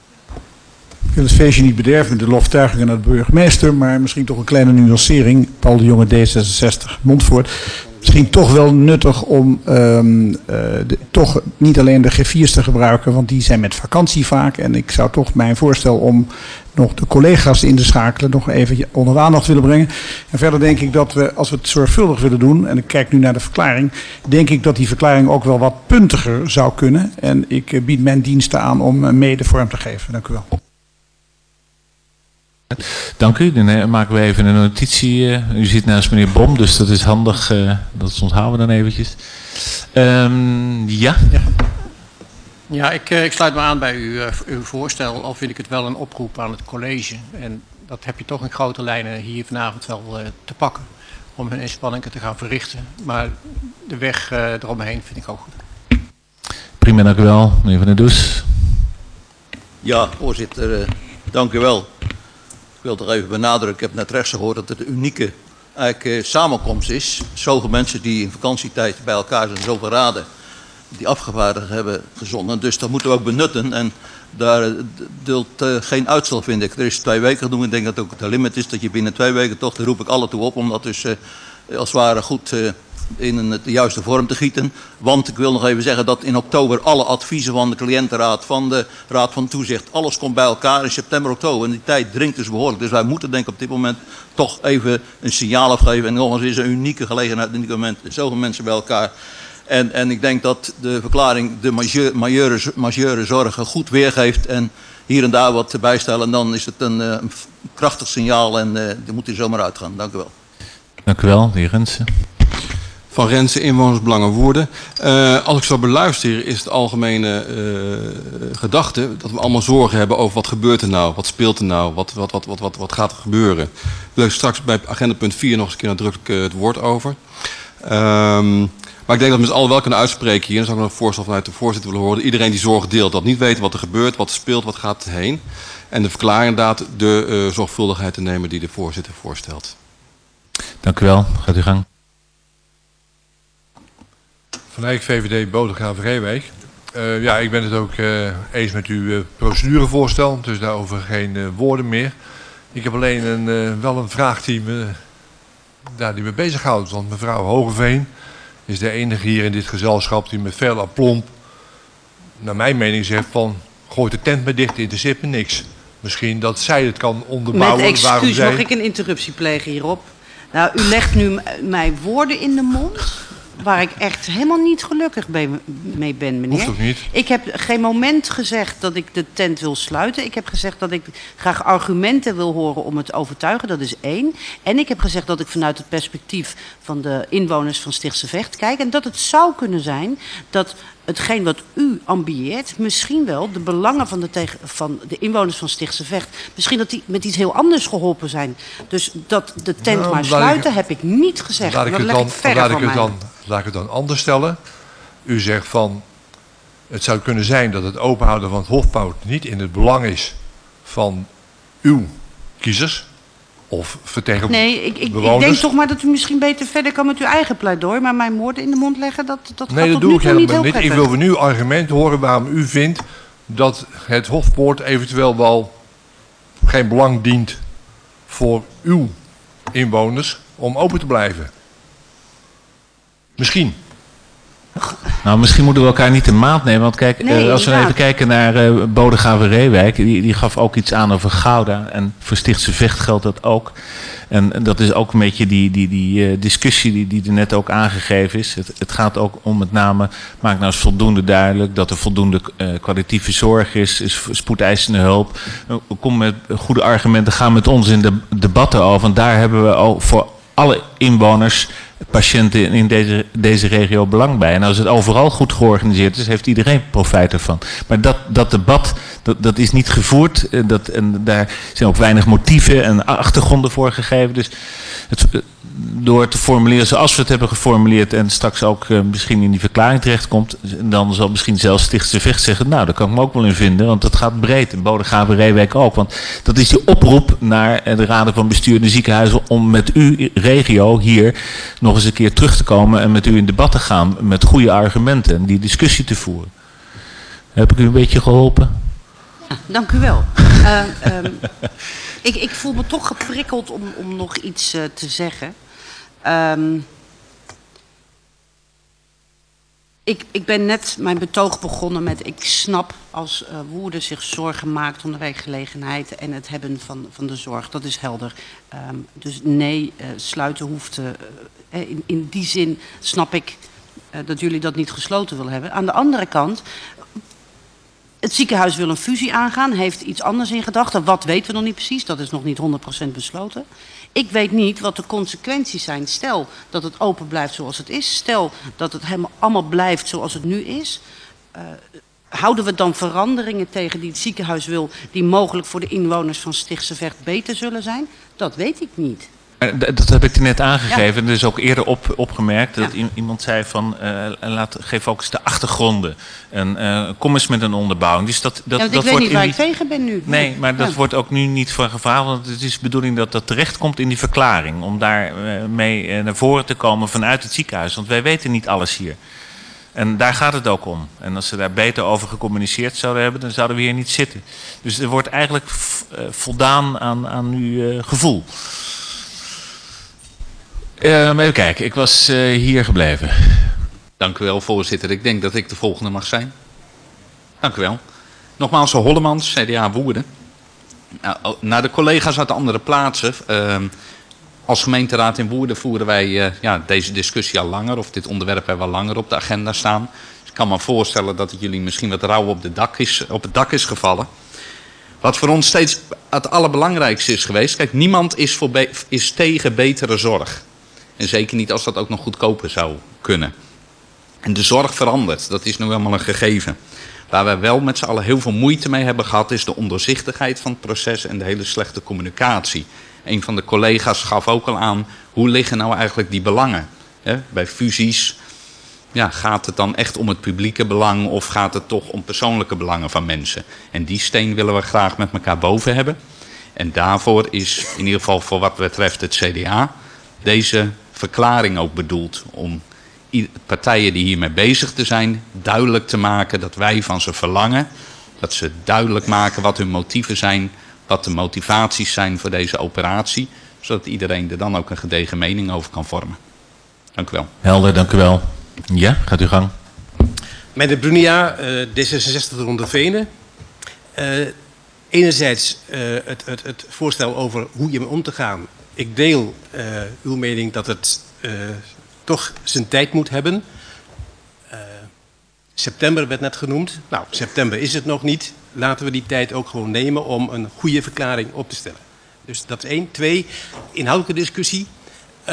Ik wil het feestje niet bederven met de loftuigingen naar de burgemeester, maar misschien toch een kleine nuancering. Paul de Jonge, D zesenzestig, Montfort. misschien toch wel nuttig om um, uh, de, toch niet alleen de griffiers te gebruiken, want die zijn met vakantie vaak. En ik zou toch mijn voorstel om nog de collega's in te schakelen nog even onder de aandacht willen brengen. En verder denk ik dat we, als we het zorgvuldig willen doen, en ik kijk nu naar de verklaring, denk ik dat die verklaring ook wel wat puntiger zou kunnen. En ik uh, bied mijn diensten aan om uh, mede vorm te geven. Dank u wel. Dank u. Dan maken we even een notitie. U zit naast meneer Bom, dus dat is handig. Uh, dat onthouden we dan eventjes. Um, ja? Ja, ja ik, ik sluit me aan bij uw, uh, uw voorstel. Al vind ik het wel een oproep aan het college. En dat heb je toch in grote lijnen hier vanavond wel uh, te pakken. Om hun inspanningen te gaan verrichten. Maar de weg uh, eromheen vind ik ook goed. Prima, dank u wel. Meneer Van der Does. Ja, voorzitter. Uh, dank u wel. Ik wil toch even benadrukken, ik heb net rechts gehoord dat het een unieke eigenlijk, uh, samenkomst is. Zoveel mensen die in vakantietijd bij elkaar zijn, zoveel raden die afgevaardigd hebben gezonden. Dus dat moeten we ook benutten en daar uh, dult uh, geen uitstel, vind ik. Er is twee weken doen. Ik denk dat het ook de limit is dat je binnen twee weken toch, daar roep ik alle toe op, om dat dus uh, als het ware goed uh, in een, de juiste vorm te gieten. Want ik wil nog even zeggen dat in oktober alle adviezen van de cliëntenraad, van de Raad van Toezicht, alles komt bij elkaar in september, oktober. En die tijd dringt dus behoorlijk. Dus wij moeten denk ik op dit moment toch even een signaal afgeven. En nog eens is een unieke gelegenheid, een uniek moment. Zoveel mensen bij elkaar. En, en ik denk dat de verklaring de majeure, majeure, majeure zorgen goed weergeeft. En hier en daar wat bijstellen. En dan is het een, een krachtig signaal en uh, die moet er zomaar uitgaan. Dank u wel. Dank u wel, de heer Rensen. Van Rensen, Inwonersbelangen Woerden. Uh, als ik zo beluister, is de algemene uh, gedachte dat we allemaal zorgen hebben over wat gebeurt er nou, wat speelt er nou, wat, wat, wat, wat, wat, wat gaat er gebeuren. Daar wil ik straks bij agenda punt vier nog eens een keer nadrukkelijk uh, het woord over. Um, maar ik denk dat we met z'n allen wel kunnen uitspreken hier, en dan zou ik nog een voorstel vanuit de voorzitter willen horen, iedereen die zorg deelt, dat niet weten wat er gebeurt, wat er speelt, wat gaat heen. En de verklaring inderdaad de uh, zorgvuldigheid te nemen die de voorzitter voorstelt. Dank u wel, gaat u gang. Van Eyck, V V D, Bodegraven Reewijk. Uh, ja, ik ben het ook uh, eens met uw uh, procedurevoorstel, dus daarover geen uh, woorden meer. Ik heb alleen een, uh, wel een vraag die me, daar die me bezighoudt. Want mevrouw Hogeveen is de enige hier in dit gezelschap die met veel aplomb, naar mijn mening, zegt van, gooi de tent maar dicht, interesseert me niks. Misschien dat zij het kan onderbouwen. Met excuus, zij... mag ik een interruptie plegen hierop? Nou, u legt nu mij woorden in de mond waar ik echt helemaal niet gelukkig mee ben, meneer. Hoeft ook niet. Ik heb geen moment gezegd dat ik de tent wil sluiten. Ik heb gezegd dat ik graag argumenten wil horen om het te overtuigen. Dat is één. En ik heb gezegd dat ik vanuit het perspectief van de inwoners van Stichtse Vecht kijk. En dat het zou kunnen zijn dat hetgeen wat u ambieert, misschien wel de belangen van de, tegen, van de inwoners van Stichtse Vecht, misschien dat die met iets heel anders geholpen zijn. Dus dat de tent nou, maar sluiten ik, heb ik niet gezegd. Laat ik dat het leg dan, ik verder laat van ik het mij. dan, laat ik het dan anders stellen. U zegt van, het zou kunnen zijn dat het openhouden van het hofpoort niet in het belang is van uw kiezers of vertegenwoordigers. Nee, ik, ik, ik denk toch maar dat u misschien beter verder kan met uw eigen pleidooi, maar mijn woorden in de mond leggen, dat, dat Nee, gaat dat tot doe nu ik toe niet helemaal heel niet. Ik prettig. wil van u argument horen waarom u vindt dat het hofpoort eventueel wel geen belang dient voor uw inwoners om open te blijven. Misschien. Nou, misschien moeten we elkaar niet de maat nemen. Want kijk, Nee, uh, als we inderdaad. even kijken naar uh, Bodegraven Reewijk, die, die gaf ook iets aan over Gouda. En voor Stichtse Vecht geldt dat ook. En, en dat is ook een beetje die, die, die uh, discussie die, die er net ook aangegeven is. Het, het gaat ook om met name, maak nou eens voldoende duidelijk dat er voldoende uh, kwalitatieve zorg is, is spoedeisende hulp. Uh, kom met goede argumenten, ga met ons in de debatten over. En daar hebben we ook voor alle inwoners, patiënten in deze, deze regio belang bij. En als het overal goed georganiseerd is, heeft iedereen profijt ervan. Maar dat, dat debat, dat, dat is niet gevoerd. Dat, en daar zijn ook weinig motieven en achtergronden voor gegeven. Dus het, door te formuleren zoals we het hebben geformuleerd en straks ook uh, misschien in die verklaring terechtkomt, dan zal misschien zelfs Stichtse Vecht zeggen, nou, daar kan ik me ook wel in vinden, want dat gaat breed. En Bodegraven Reewijk ook. Want dat is die oproep naar de raden van bestuur en de ziekenhuizen om met uw regio hier nog eens een keer terug te komen en met u in debat te gaan met goede argumenten en die discussie te voeren. Heb ik u een beetje geholpen? Ja, dank u wel. uh, um, ik, ik voel me toch geprikkeld om, om nog iets uh, te zeggen. Um, Ik, ik ben net mijn betoog begonnen met, ik snap als uh, Woerden zich zorgen maakt om de werkgelegenheid en het hebben van, van de zorg. Dat is helder. Um, dus nee, uh, sluiten hoeft, uh, in, in die zin snap ik uh, dat jullie dat niet gesloten willen hebben. Aan de andere kant, het ziekenhuis wil een fusie aangaan, heeft iets anders in gedachten. Wat weten we nog niet precies, dat is nog niet honderd procent besloten. Ik weet niet wat de consequenties zijn. Stel dat het open blijft zoals het is. Stel dat het helemaal allemaal blijft zoals het nu is. Uh, houden we dan veranderingen tegen die het ziekenhuis wil, die mogelijk voor de inwoners van Stichtse Vecht beter zullen zijn? Dat weet ik niet. Dat heb ik net aangegeven. Ja. Er is ook eerder op, opgemerkt dat Ja. iemand zei van uh, laat, geef ook eens de achtergronden. En uh, kom eens met een onderbouwing. Dus dat, dat, Ja, dat ik weet wordt niet waar die... ik tegen ben nu. Nee, maar dat Ja. wordt ook nu niet van gevraagd. Want het is de bedoeling dat dat terechtkomt in die verklaring. Om daar uh, mee uh, naar voren te komen vanuit het ziekenhuis. Want wij weten niet alles hier. En daar gaat het ook om. En als ze daar beter over gecommuniceerd zouden hebben, dan zouden we hier niet zitten. Dus er wordt eigenlijk uh, voldaan aan, aan uw uh, gevoel. Uh, even kijken, ik was uh, hier gebleven. Dank u wel, voorzitter. Ik denk dat ik de volgende mag zijn. Dank u wel. Nogmaals, de Hollemans, C D A Woerden. Nou, naar de collega's uit de andere plaatsen. Uh, als gemeenteraad in Woerden voeren wij uh, ja, deze discussie al langer. Of dit onderwerp hebben we al langer op de agenda staan. Dus ik kan me voorstellen dat het jullie misschien wat rauw op, de dak is, op het dak is gevallen. Wat voor ons steeds het allerbelangrijkste is geweest. Kijk, niemand is, voor be- is tegen betere zorg. En zeker niet als dat ook nog goedkoper zou kunnen. En de zorg verandert, dat is nu helemaal een gegeven. Waar wij wel met z'n allen heel veel moeite mee hebben gehad, is de ondoorzichtigheid van het proces en de hele slechte communicatie. Een van de collega's gaf ook al aan, hoe liggen nou eigenlijk die belangen? He, bij fusies, ja, gaat het dan echt om het publieke belang of gaat het toch om persoonlijke belangen van mensen? En die steen willen we graag met elkaar boven hebben. En daarvoor is, in ieder geval voor wat betreft het C D A, deze verklaring ook bedoeld om partijen die hiermee bezig te zijn duidelijk te maken dat wij van ze verlangen. Dat ze duidelijk maken wat hun motieven zijn, wat de motivaties zijn voor deze operatie. Zodat iedereen er dan ook een gedegen mening over kan vormen. Dank u wel. Helder, dank u wel. Ja, gaat uw gang. Meneer Brunia, uh, D zesenzestig Ronde Venen. Uh, enerzijds uh, het, het, het voorstel over hoe je mee om te gaan. Ik deel uh, uw mening dat het uh, toch zijn tijd moet hebben. Uh, september werd net genoemd. Nou, september is het nog niet. Laten we die tijd ook gewoon nemen om een goede verklaring op te stellen. Dus dat is één. Twee, inhoudelijke discussie. Uh,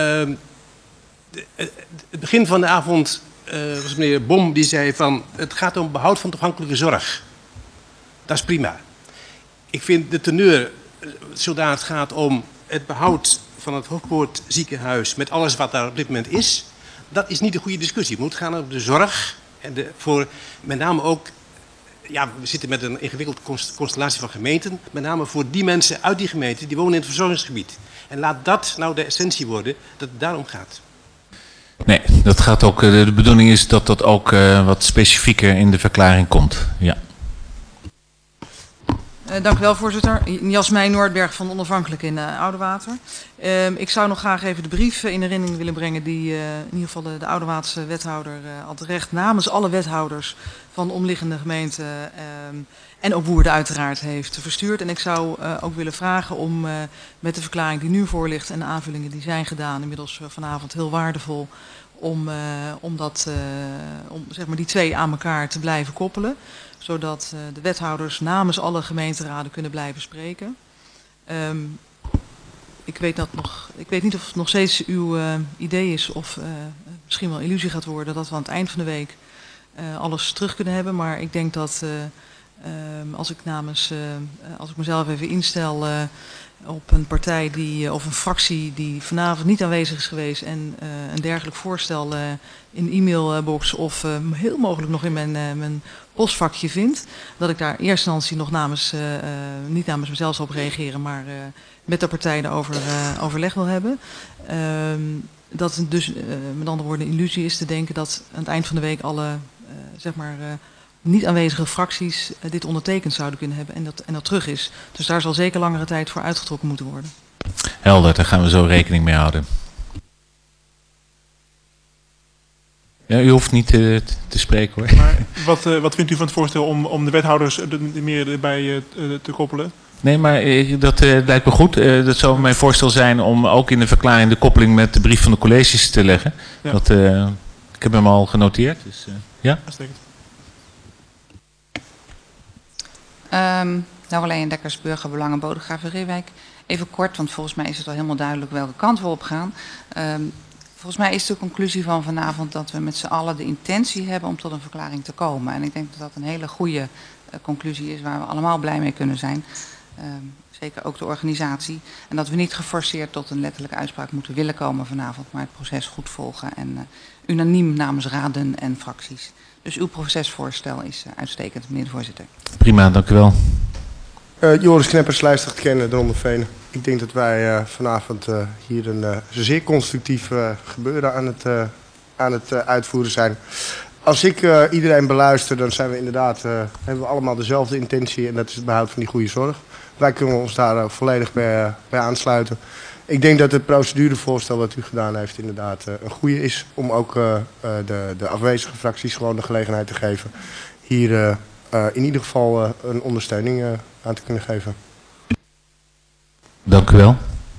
de, het begin van de avond uh, was meneer Bom die zei van het gaat om behoud van toegankelijke zorg. Dat is prima. Ik vind de teneur, zodra het gaat om het behoud van het Hoogpoort ziekenhuis met alles wat daar op dit moment is, dat is niet de goede discussie. Het moet gaan over de zorg en de, voor met name ook, ja, we zitten met een ingewikkelde constellatie van gemeenten, met name voor die mensen uit die gemeente die wonen in het verzorgingsgebied. En laat dat nou de essentie worden, dat het daarom gaat. Nee, dat gaat ook, de bedoeling is dat dat ook uh, wat specifieker in de verklaring komt. Ja. Uh, dank u wel, voorzitter. Jasmijn Noordberg van Onafhankelijk in uh, Oudewater. Uh, ik zou nog graag even de brief in herinnering willen brengen die uh, in ieder geval de, de Oudewaterse wethouder uh, al terecht namens alle wethouders van de omliggende gemeenten uh, en ook Woerden uiteraard heeft verstuurd. En ik zou uh, ook willen vragen om uh, met de verklaring die nu voor ligt en de aanvullingen die zijn gedaan, inmiddels uh, vanavond heel waardevol, om, uh, om, dat, uh, om zeg maar die twee aan elkaar te blijven koppelen. Zodat uh, de wethouders namens alle gemeenteraden kunnen blijven spreken. Um, ik, weet dat nog, ik weet niet of het nog steeds uw uh, idee is of uh, misschien wel illusie gaat worden dat we aan het eind van de week uh, alles terug kunnen hebben. Maar ik denk dat uh, um, als ik namens, uh, als ik mezelf even instel uh, op een partij die, uh, of een fractie die vanavond niet aanwezig is geweest en uh, een dergelijk voorstel uh, in de e-mailbox of uh, heel mogelijk nog in mijn, uh, mijn postvakje vindt, dat ik daar eerst instantie nog namens, uh, uh, niet namens mezelf op reageren, maar uh, met de partij daarover uh, overleg wil hebben. Uh, dat het dus uh, met andere woorden een illusie is te denken dat aan het eind van de week alle uh, zeg maar uh, niet aanwezige fracties uh, dit ondertekend zouden kunnen hebben en dat, en dat terug is. Dus daar zal zeker langere tijd voor uitgetrokken moeten worden. Helder, daar gaan we zo rekening mee houden. Ja, u hoeft niet uh, te spreken hoor. Maar wat, uh, wat vindt u van het voorstel om, om de wethouders er meer erbij uh, te koppelen? Nee, maar uh, dat uh, lijkt me goed. Uh, dat zou mijn voorstel zijn om ook in de verklaring de koppeling met de brief van de colleges te leggen. Ja. Dat, uh, ik heb hem al genoteerd. Dus, uh, ja? Uitstekend. Um, Laurelijn Dekkers, Burgerbelangen, Bodegraven-Reewijk. Even kort, want volgens mij is het al helemaal duidelijk welke kant we op gaan. Um, volgens mij is de conclusie van vanavond dat we met z'n allen de intentie hebben om tot een verklaring te komen. En ik denk dat dat een hele goede uh, conclusie is waar we allemaal blij mee kunnen zijn. Um, zeker ook de organisatie. En dat we niet geforceerd tot een letterlijke uitspraak moeten willen komen vanavond, maar het proces goed volgen en uh, unaniem namens raden en fracties. Dus uw procesvoorstel is uh, uitstekend, meneer de voorzitter. Prima, dank u wel. Uh, Joris Kneppers, lijsttrechter kennen, de Ronde Venen. Ik denk dat wij uh, vanavond uh, hier een uh, zeer constructief uh, gebeuren aan het, uh, aan het uh, uitvoeren zijn. Als ik uh, iedereen beluister, dan zijn we inderdaad, uh, hebben we allemaal dezelfde intentie en dat is het behoud van die goede zorg. Wij kunnen ons daar uh, volledig bij, uh, bij aansluiten. Ik denk dat het procedurevoorstel wat u gedaan heeft inderdaad uh, een goede is om ook uh, uh, de, de afwezige fracties gewoon de gelegenheid te geven hier uh, uh, in ieder geval uh, een ondersteuning uh, aan te kunnen geven. Dank u wel.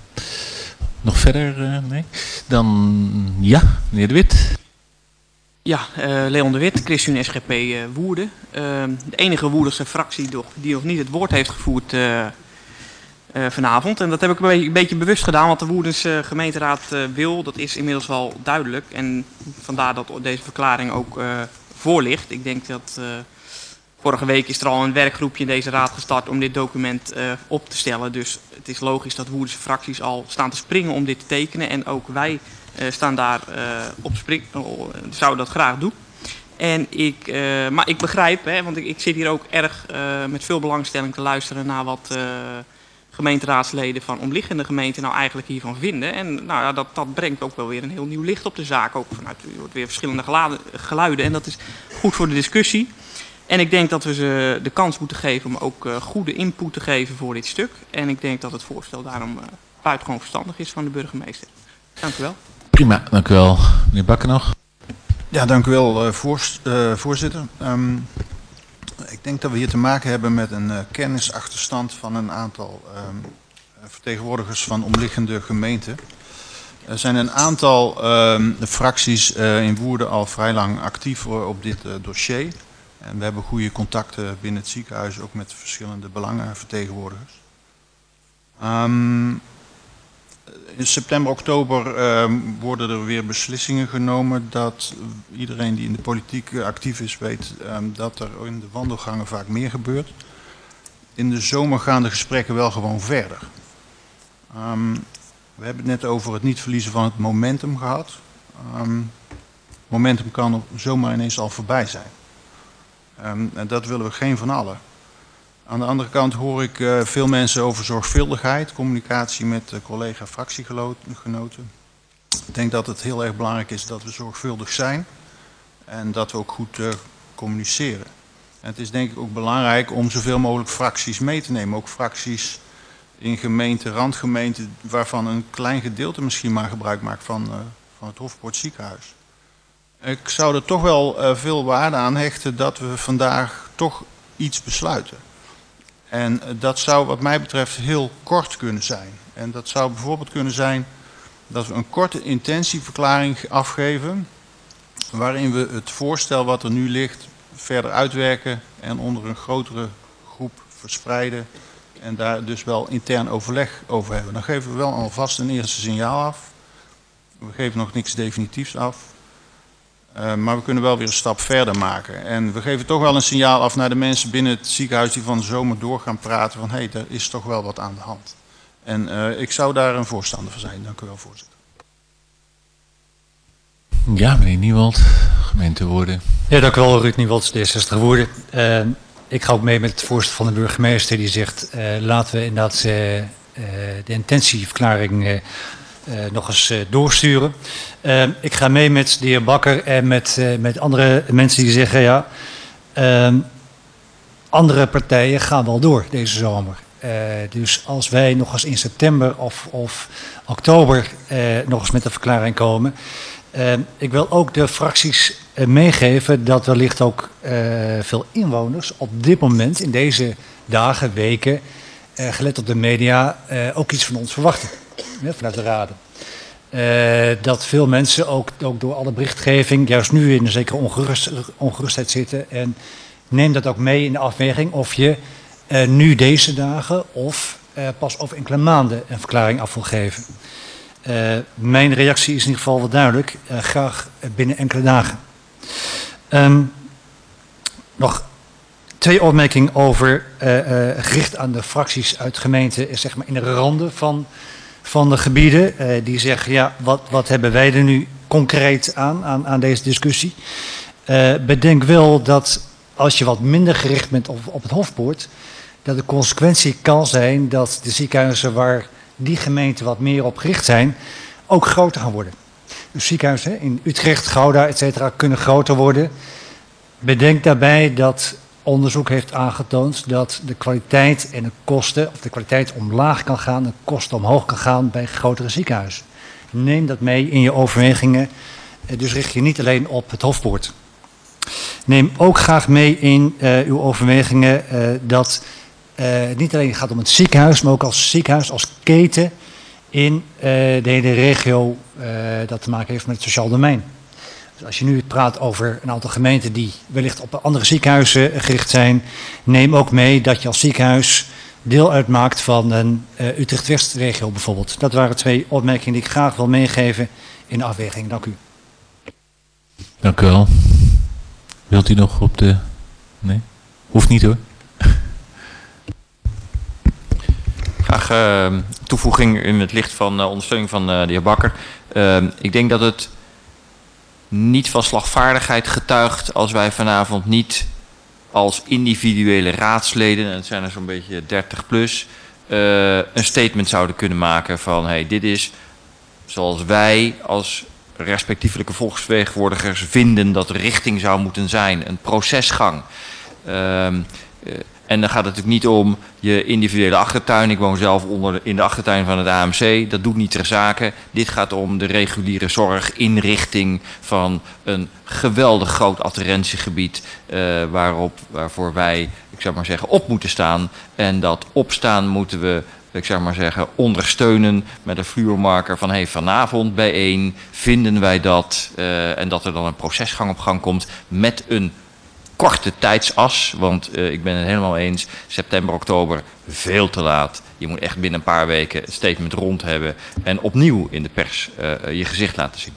Nog verder? Uh, nee? Dan ja, meneer De Wit. Ja, uh, Leon De Wit, ChristenUnie S G P uh, Woerden. Uh, de enige Woerdense fractie die nog niet het woord heeft gevoerd uh, uh, vanavond. En dat heb ik een beetje bewust gedaan, want de Woerdense gemeenteraad uh, wil. Dat is inmiddels wel duidelijk. En vandaar dat deze verklaring ook uh, voor ligt. Ik denk dat uh, vorige week is er al een werkgroepje in deze raad gestart om dit document uh, op te stellen. Dus het is logisch dat Woerdense fracties al staan te springen om dit te tekenen. En ook wij uh, staan daar uh, op springen, uh, zouden dat graag doen. En ik, uh, maar ik begrijp, hè, want ik, ik zit hier ook erg uh, met veel belangstelling te luisteren naar wat uh, gemeenteraadsleden van omliggende gemeenten nou eigenlijk hiervan vinden. En nou, ja, dat, dat brengt ook wel weer een heel nieuw licht op de zaak. Ook vanuit, er wordt weer verschillende geladen, geluiden en dat is goed voor de discussie. En ik denk dat we ze de kans moeten geven om ook uh, goede input te geven voor dit stuk. En ik denk dat het voorstel daarom uh, buitengewoon verstandig is van de burgemeester. Dank u wel. Prima, dank u wel. Meneer Bakker nog. Ja, dank u wel, uh, voorst, uh, voorzitter. Um, ik denk dat we hier te maken hebben met een uh, kennisachterstand van een aantal um, vertegenwoordigers van omliggende gemeenten. Er zijn een aantal um, fracties uh, in Woerden al vrij lang actief uh, op dit uh, dossier. En we hebben goede contacten binnen het ziekenhuis, ook met verschillende belangenvertegenwoordigers. Um, in september, oktober uh, worden er weer beslissingen genomen dat iedereen die in de politiek uh, actief is weet um, dat er in de wandelgangen vaak meer gebeurt. In de zomer gaan de gesprekken wel gewoon verder. Um, we hebben het net over het niet verliezen van het momentum gehad. Um, momentum kan op zomaar ineens al voorbij zijn. Um, en dat willen we geen van allen. Aan de andere kant hoor ik uh, veel mensen over zorgvuldigheid, communicatie met uh, collega-fractiegenoten. Ik denk dat het heel erg belangrijk is dat we zorgvuldig zijn en dat we ook goed uh, communiceren. En het is denk ik ook belangrijk om zoveel mogelijk fracties mee te nemen. Ook fracties in gemeenten, randgemeenten, waarvan een klein gedeelte misschien maar gebruik maakt van, uh, van het Hofpoort ziekenhuis. Ik zou er toch wel uh, veel waarde aan hechten dat we vandaag toch iets besluiten. En uh, dat zou wat mij betreft heel kort kunnen zijn. En dat zou bijvoorbeeld kunnen zijn dat we een korte intentieverklaring afgeven, waarin we het voorstel wat er nu ligt verder uitwerken en onder een grotere groep verspreiden en daar dus wel intern overleg over hebben. Dan geven we wel alvast een eerste signaal af. We geven nog niks definitiefs af. Uh, maar we kunnen wel weer een stap verder maken. En we geven toch wel een signaal af naar de mensen binnen het ziekenhuis die van de zomer door gaan praten van hé, hey, er is toch wel wat aan de hand. En uh, ik zou daar een voorstander van zijn. Dank u wel, voorzitter. Ja, meneer Nieuwald, gemeente Woerden. Ja, dank u wel, Ruud Nieuwald, D zestig Woerden. Uh, ik ga ook mee met het voorstel van de burgemeester die zegt uh, laten we inderdaad uh, uh, de intentieverklaring uh, Uh, nog eens uh, doorsturen. Uh, ik ga mee met de heer Bakker en met, uh, met andere mensen die zeggen ja, uh, andere partijen gaan wel door deze zomer. Uh, dus als wij nog eens in september of, of oktober uh, nog eens met een verklaring komen, Uh, ik wil ook de fracties uh, meegeven dat wellicht ook uh, veel inwoners op dit moment in deze dagen, weken, uh, gelet op de media, uh, ook iets van ons verwachten, ja, vanuit de raden. Uh, dat veel mensen ook, ook door alle berichtgeving juist nu in een zekere ongerust, ongerustheid zitten. En neem dat ook mee in de afweging of je uh, nu deze dagen of uh, pas over enkele maanden een verklaring af wil geven. Uh, mijn reactie is in ieder geval wel duidelijk. Uh, graag binnen enkele dagen. Um, nog twee opmerkingen over, uh, uh, gericht aan de fracties uit gemeenten, zeg maar in de randen van, van de gebieden. Uh, die zeggen, ja, wat, wat hebben wij er nu concreet aan, aan, aan deze discussie? Uh, bedenk wel dat als je wat minder gericht bent op, op het Hofpoort, dat de consequentie kan zijn dat de ziekenhuizen waar die gemeenten wat meer op gericht zijn, ook groter gaan worden. Dus ziekenhuizen in Utrecht, Gouda, et cetera kunnen groter worden. Bedenk daarbij dat onderzoek heeft aangetoond dat de kwaliteit en de kosten, of de kwaliteit omlaag kan gaan, de kosten omhoog kan gaan bij grotere ziekenhuizen. Neem dat mee in je overwegingen, dus richt je niet alleen op het Hofpoort. Neem ook graag mee in uh, uw overwegingen uh, dat Uh, het niet alleen gaat om het ziekenhuis, maar ook als ziekenhuis, als keten in uh, de hele regio uh, dat te maken heeft met het sociaal domein. Dus als je nu praat over een aantal gemeenten die wellicht op andere ziekenhuizen gericht zijn, neem ook mee dat je als ziekenhuis deel uitmaakt van een uh, Utrecht-West-regio bijvoorbeeld. Dat waren twee opmerkingen die ik graag wil meegeven in de afweging. Dank u. Dank u wel. Wilt u nog op de... Nee? Hoeft niet hoor. Graag uh, toevoeging in het licht van uh, ondersteuning van uh, de heer Bakker. Uh, ik denk dat het niet van slagvaardigheid getuigt als wij vanavond niet als individuele raadsleden, en het zijn er zo'n beetje dertig plus, uh, een statement zouden kunnen maken van hey, dit is zoals wij als respectievelijke volksvertegenwoordigers vinden dat de richting zou moeten zijn. Een procesgang. Uh, uh, En dan gaat het natuurlijk niet om je individuele achtertuin. Ik woon zelf onder de, in de achtertuin van het A M C. Dat doet niet ter zake. Dit gaat om de reguliere zorginrichting van een geweldig groot adherentiegebied. Uh, waarop, waarvoor wij, ik zou maar zeggen, op moeten staan. En dat opstaan moeten we, ik zou maar zeggen, ondersteunen met een vloermarker van hey, vanavond bijeen vinden wij dat. Uh, en dat er dan een procesgang op gang komt met een korte tijdsas, want uh, ik ben het helemaal eens, september, oktober, veel te laat. Je moet echt binnen een paar weken het statement rond hebben en opnieuw in de pers uh, je gezicht laten zien.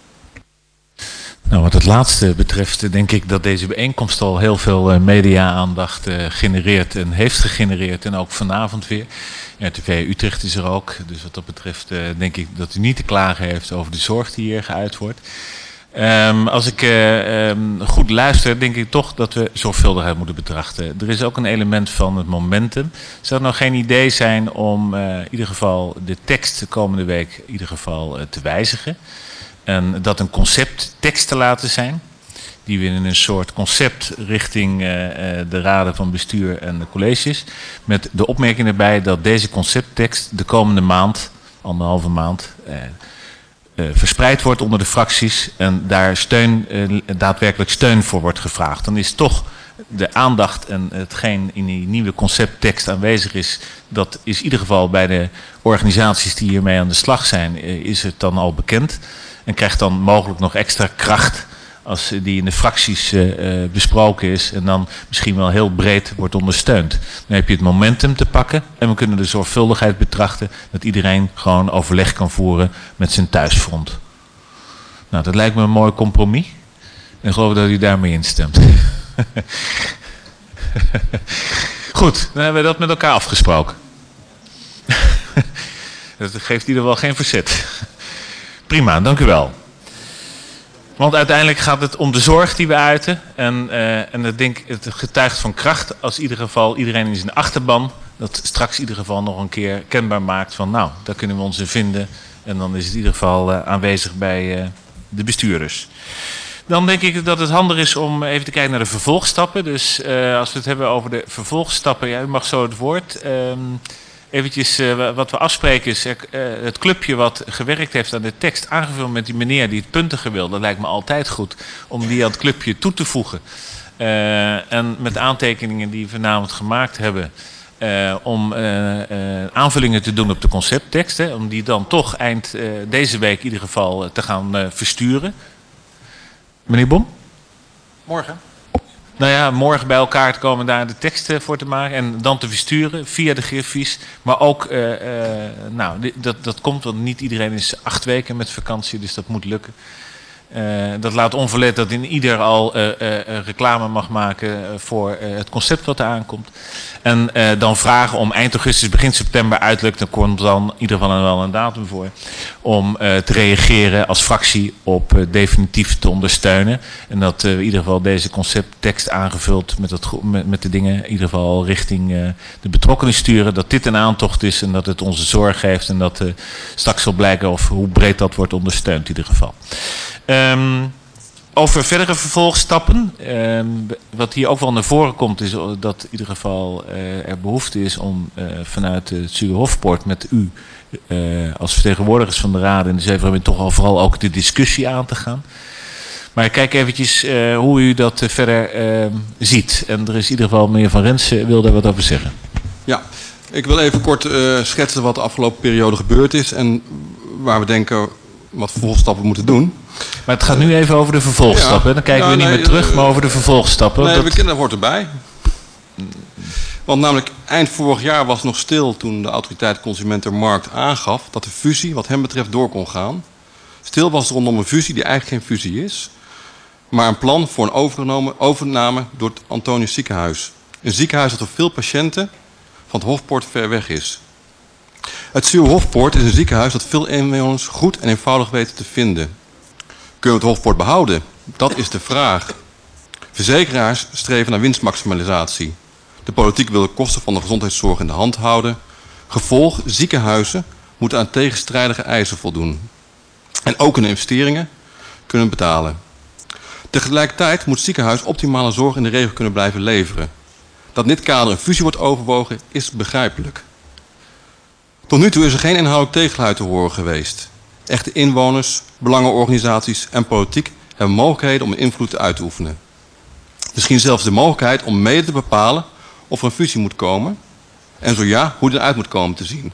Nou, wat het laatste betreft denk ik dat deze bijeenkomst al heel veel uh, media-aandacht uh, genereert en heeft gegenereerd en ook vanavond weer. R T V Utrecht is er ook, dus wat dat betreft uh, denk ik dat u niet te klagen heeft over de zorg die hier geuit wordt. Um, als ik uh, um, goed luister, denk ik toch dat we zorgvuldigheid moeten betrachten. Er is ook een element van het momentum. Zou het nou geen idee zijn om uh, in ieder geval de tekst de komende week in ieder geval uh, te wijzigen? En dat een concepttekst te laten zijn, die we in een soort concept richting uh, uh, de raden van bestuur en de colleges, met de opmerking erbij dat deze concepttekst de komende maand, anderhalve maand, uh, Uh, verspreid wordt onder de fracties en daar steun, uh, daadwerkelijk steun voor wordt gevraagd. Dan is toch de aandacht en hetgeen in die nieuwe concepttekst aanwezig is, dat is in ieder geval bij de organisaties die hiermee aan de slag zijn, uh, is het dan al bekend. En krijgt dan mogelijk nog extra kracht als die in de fracties uh, uh, besproken is en dan misschien wel heel breed wordt ondersteund. Dan heb je het momentum te pakken en we kunnen de zorgvuldigheid betrachten dat iedereen gewoon overleg kan voeren met zijn thuisfront. Nou, dat lijkt me een mooi compromis en ik geloof dat u daarmee instemt. Goed, dan hebben we dat met elkaar afgesproken. Dat geeft in ieder geval geen verzet. Prima, dank u wel. Want uiteindelijk gaat het om de zorg die we uiten. En, uh, en ik denk, het getuigt van kracht als in ieder geval iedereen in zijn achterban dat straks in ieder geval nog een keer kenbaar maakt van nou, daar kunnen we ons in vinden. En dan is het in ieder geval uh, aanwezig bij uh, de bestuurders. Dan denk ik dat het handig is om even te kijken naar de vervolgstappen. Dus uh, als we het hebben over de vervolgstappen, ja, u mag zo het woord. Um, eventjes uh, wat we afspreken is uh, het clubje wat gewerkt heeft aan de tekst, aangevuld met die meneer die het puntige wil. Dat lijkt me altijd goed om die aan het clubje toe te voegen. Uh, en met aantekeningen die we vanavond gemaakt hebben, uh, om uh, uh, aanvullingen te doen op de concepttekst. Hè, om die dan toch eind uh, deze week in ieder geval uh, te gaan uh, versturen. Meneer Bom? Morgen. Nou ja, morgen bij elkaar te komen daar de tekst voor te maken en dan te versturen via de Griffvies. Maar ook, uh, uh, nou, dat, dat komt, want niet iedereen is acht weken met vakantie, dus dat moet lukken. Uh, dat laat onverlet dat in ieder al uh, uh, reclame mag maken voor uh, het concept wat er aankomt. En uh, dan vragen om eind augustus, begin september uitlukt, dan komt dan in ieder geval wel een datum voor. Om uh, te reageren als fractie op uh, definitief te ondersteunen. En dat uh, in ieder geval deze concepttekst aangevuld met, het, met, met de dingen in ieder geval richting uh, de betrokkenen sturen. Dat dit een aantocht is en dat het onze zorg heeft. En dat uh, straks zal blijken of hoe breed dat wordt ondersteund in ieder geval. Um, over verdere vervolgstappen. Um, wat hier ook wel naar voren komt is dat in ieder geval uh, er behoefte is om uh, vanuit het Zuurhofpoort met u uh, als vertegenwoordigers van de Raad en de Zeevreming toch al vooral ook de discussie aan te gaan. Maar kijk eventjes uh, hoe u dat uh, verder uh, ziet. En er is in ieder geval meneer Van Rensen wil daar wat over zeggen. Ja, ik wil even kort uh, schetsen wat de afgelopen periode gebeurd is en waar we denken wat vervolgstappen moeten doen. Maar het gaat nu even over de vervolgstappen. Ja, dan kijken ja, we niet nee, meer terug, maar over de vervolgstappen. Nee, dat... we kennen, dat hoort erbij. Want namelijk eind vorig jaar was het nog stil toen de autoriteit Consumentenmarkt aangaf dat de fusie wat hem betreft door kon gaan. Stil was rondom een fusie die eigenlijk geen fusie is, maar een plan voor een overgenomen, overname door het Antonius Ziekenhuis. Een ziekenhuis dat voor veel patiënten van het Hofpoort ver weg is. Het Zuurhofpoort is een ziekenhuis dat veel inwoners goed en eenvoudig weten te vinden. Kunnen we het Hofpoort behouden? Dat is de vraag. Verzekeraars streven naar winstmaximalisatie. De politiek wil de kosten van de gezondheidszorg in de hand houden. Gevolg, ziekenhuizen moeten aan tegenstrijdige eisen voldoen. En ook hun investeringen kunnen betalen. Tegelijkertijd moet het ziekenhuis optimale zorg in de regio kunnen blijven leveren. Dat in dit kader een fusie wordt overwogen is begrijpelijk. Tot nu toe is er geen inhoudelijk tegengeluid te horen geweest. Echte inwoners, belangenorganisaties en politiek hebben mogelijkheden om invloed uit te oefenen. Misschien zelfs de mogelijkheid om mede te bepalen of er een fusie moet komen. En zo ja, hoe die eruit moet komen te zien.